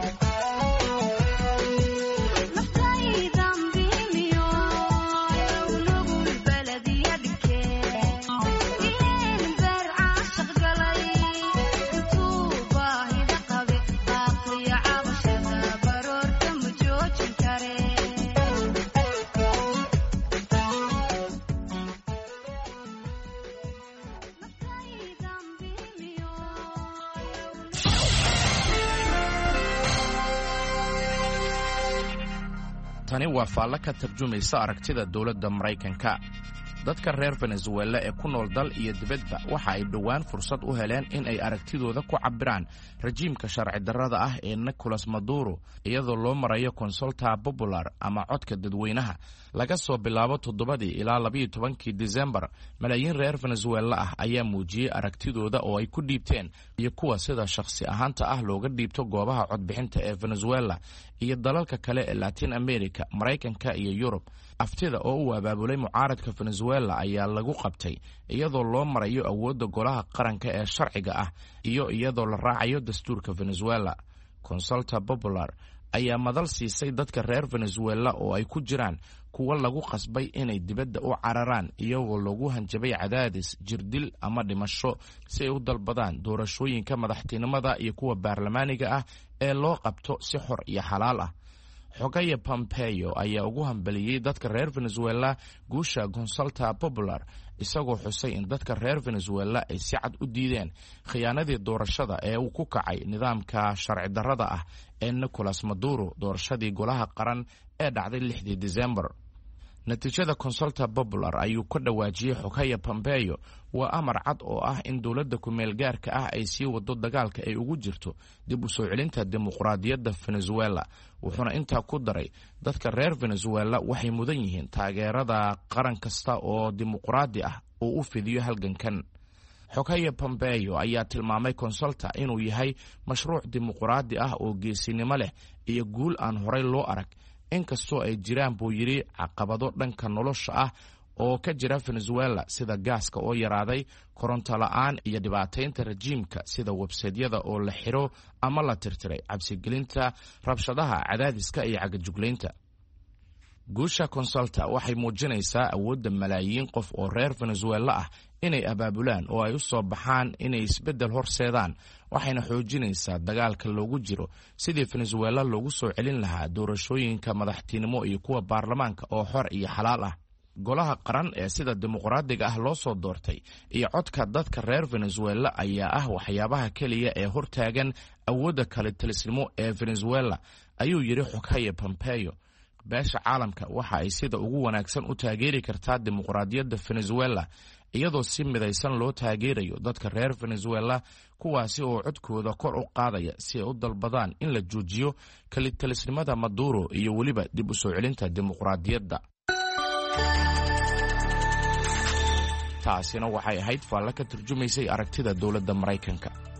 tani waa faallo ka tarjumaysa aragtida dowladda Maraykanka. dadka reer Venezuela ee ku nool dal iyo dibadba waxa ay dhowaan fursad u heleen in ay aragtidooda ku cabiraan rajiimka sharci darrada ah ee Nicolas Maduro iyadoo loo marayo Consulta Popular ama codka dadweynaha. laga soo bilaabo 7 ilaa 12 December malaayiin reer Venezuela ah ayaa muujiyay aragtidooda oo ay ku dhiibteen iyo kuwa sida shakhsi ahaanta ah looga dhiibto goobaha codbixinta ee Venezuela iyo dalalka kale ee Latin America, Maraykanka iyo Yurub. aftida oo uu abaabulay mucaaradka Venezuela ayaa lagu qabtay iyadoo loo marayo awoodda golaha qaranka ee sharciga ah iyo iyadoo la raacayo dastuurka Venezuela. Consulta Popular ayaa madal siisay dadka reer Venezuela oo ay ku jiraan kuwa lagu qasbay inay dibadda u cararaan iyagoo lagu hanjabay cadaadis, jirdil ama dhimasho si ay u dalbadaan doorashooyinka madaxtinimada iyo kuwa baarlamaaniga ah ee loo qabto si xor iyo xalaal ah. Xogaya Pompeo ayaa ugu hambaliyay dadka reer Venezuela guusha Consulta Popular isagoo xusay in dadka reer Venezuela ay si cad u diideen khiyaanadii doorashada ee uu ku kacay nidaamka sharci darrada ah ee Nicolas Maduro doorashadii golaha qaran ee dhacday 6 December. natiijada Consulta Popular ayuu ka dhawaajiyay Xogaya Pompeo waa amar cad oo ah in dowladda ku meel gaarka ah ay sii wado dagaalka ay ugu jirto dib u soo celinta dimuqraadiyadda Venezuela. wuxuuna intaa ku daray dadka reer Venezuela waxay mudan yihiin taageerada qaran kasta oo dimuqraadi ah oo u fidiyo halgankan. Xogaya Pompeo ayaa tilmaamay Consulta inuu yahay mashruuc dimuqraadi ah oo geesinimo leh iyo guul aan horay loo arag, inkastoo ay jiraan buu yiri caqabado dhanka nolosha ah oo ka jira Venezuela sida gaaska oo yaraaday, koronto la'aan iyo dhibaataynta rajiimka sida websaydyada oo la xiro ama la tirtiray, cabsigelinta rabshadaha, cadaadiska iyo cagajuglaynta. guusha Consulta waxay muujinaysaa awoodda malaayiin qof oo reer Venezuela ah inay abaabulaan oo ay u soo baxaan inay isbeddel horseedaan, waxayna xoojinaysaa dagaalka loogu jiro sidii Venezuela loogu soo celin lahaa doorashooyinka madaxtinimo iyo kuwa baarlamaanka oo xor iyo xalaal ah. golaha qaran ee sida dimuqraadiga ah loo soo doortay iyo codka dadka reer Venezuela ayaa ah waxyaabaha kaliya ee hortaagan awoodda kale talisnimo ee Venezuela, ayuu yiri Xogaya Pompeo. beesha caalamka waxa ay sida ugu wanaagsan u taageeri kartaa dimuqraadiyadda Venezuela iyadoo si midaysan loo taageerayo dadka reer venezuela kuwaasi oo codkooda kor u qaadaya si ay u dalbadaan in la joojiyo kelitalisnimada maduro iyo weliba dib u soo celinta dimuqraadiyadda. taasina waxay ahayd faalle ka turjumaysay aragtida dowladda Maraykanka.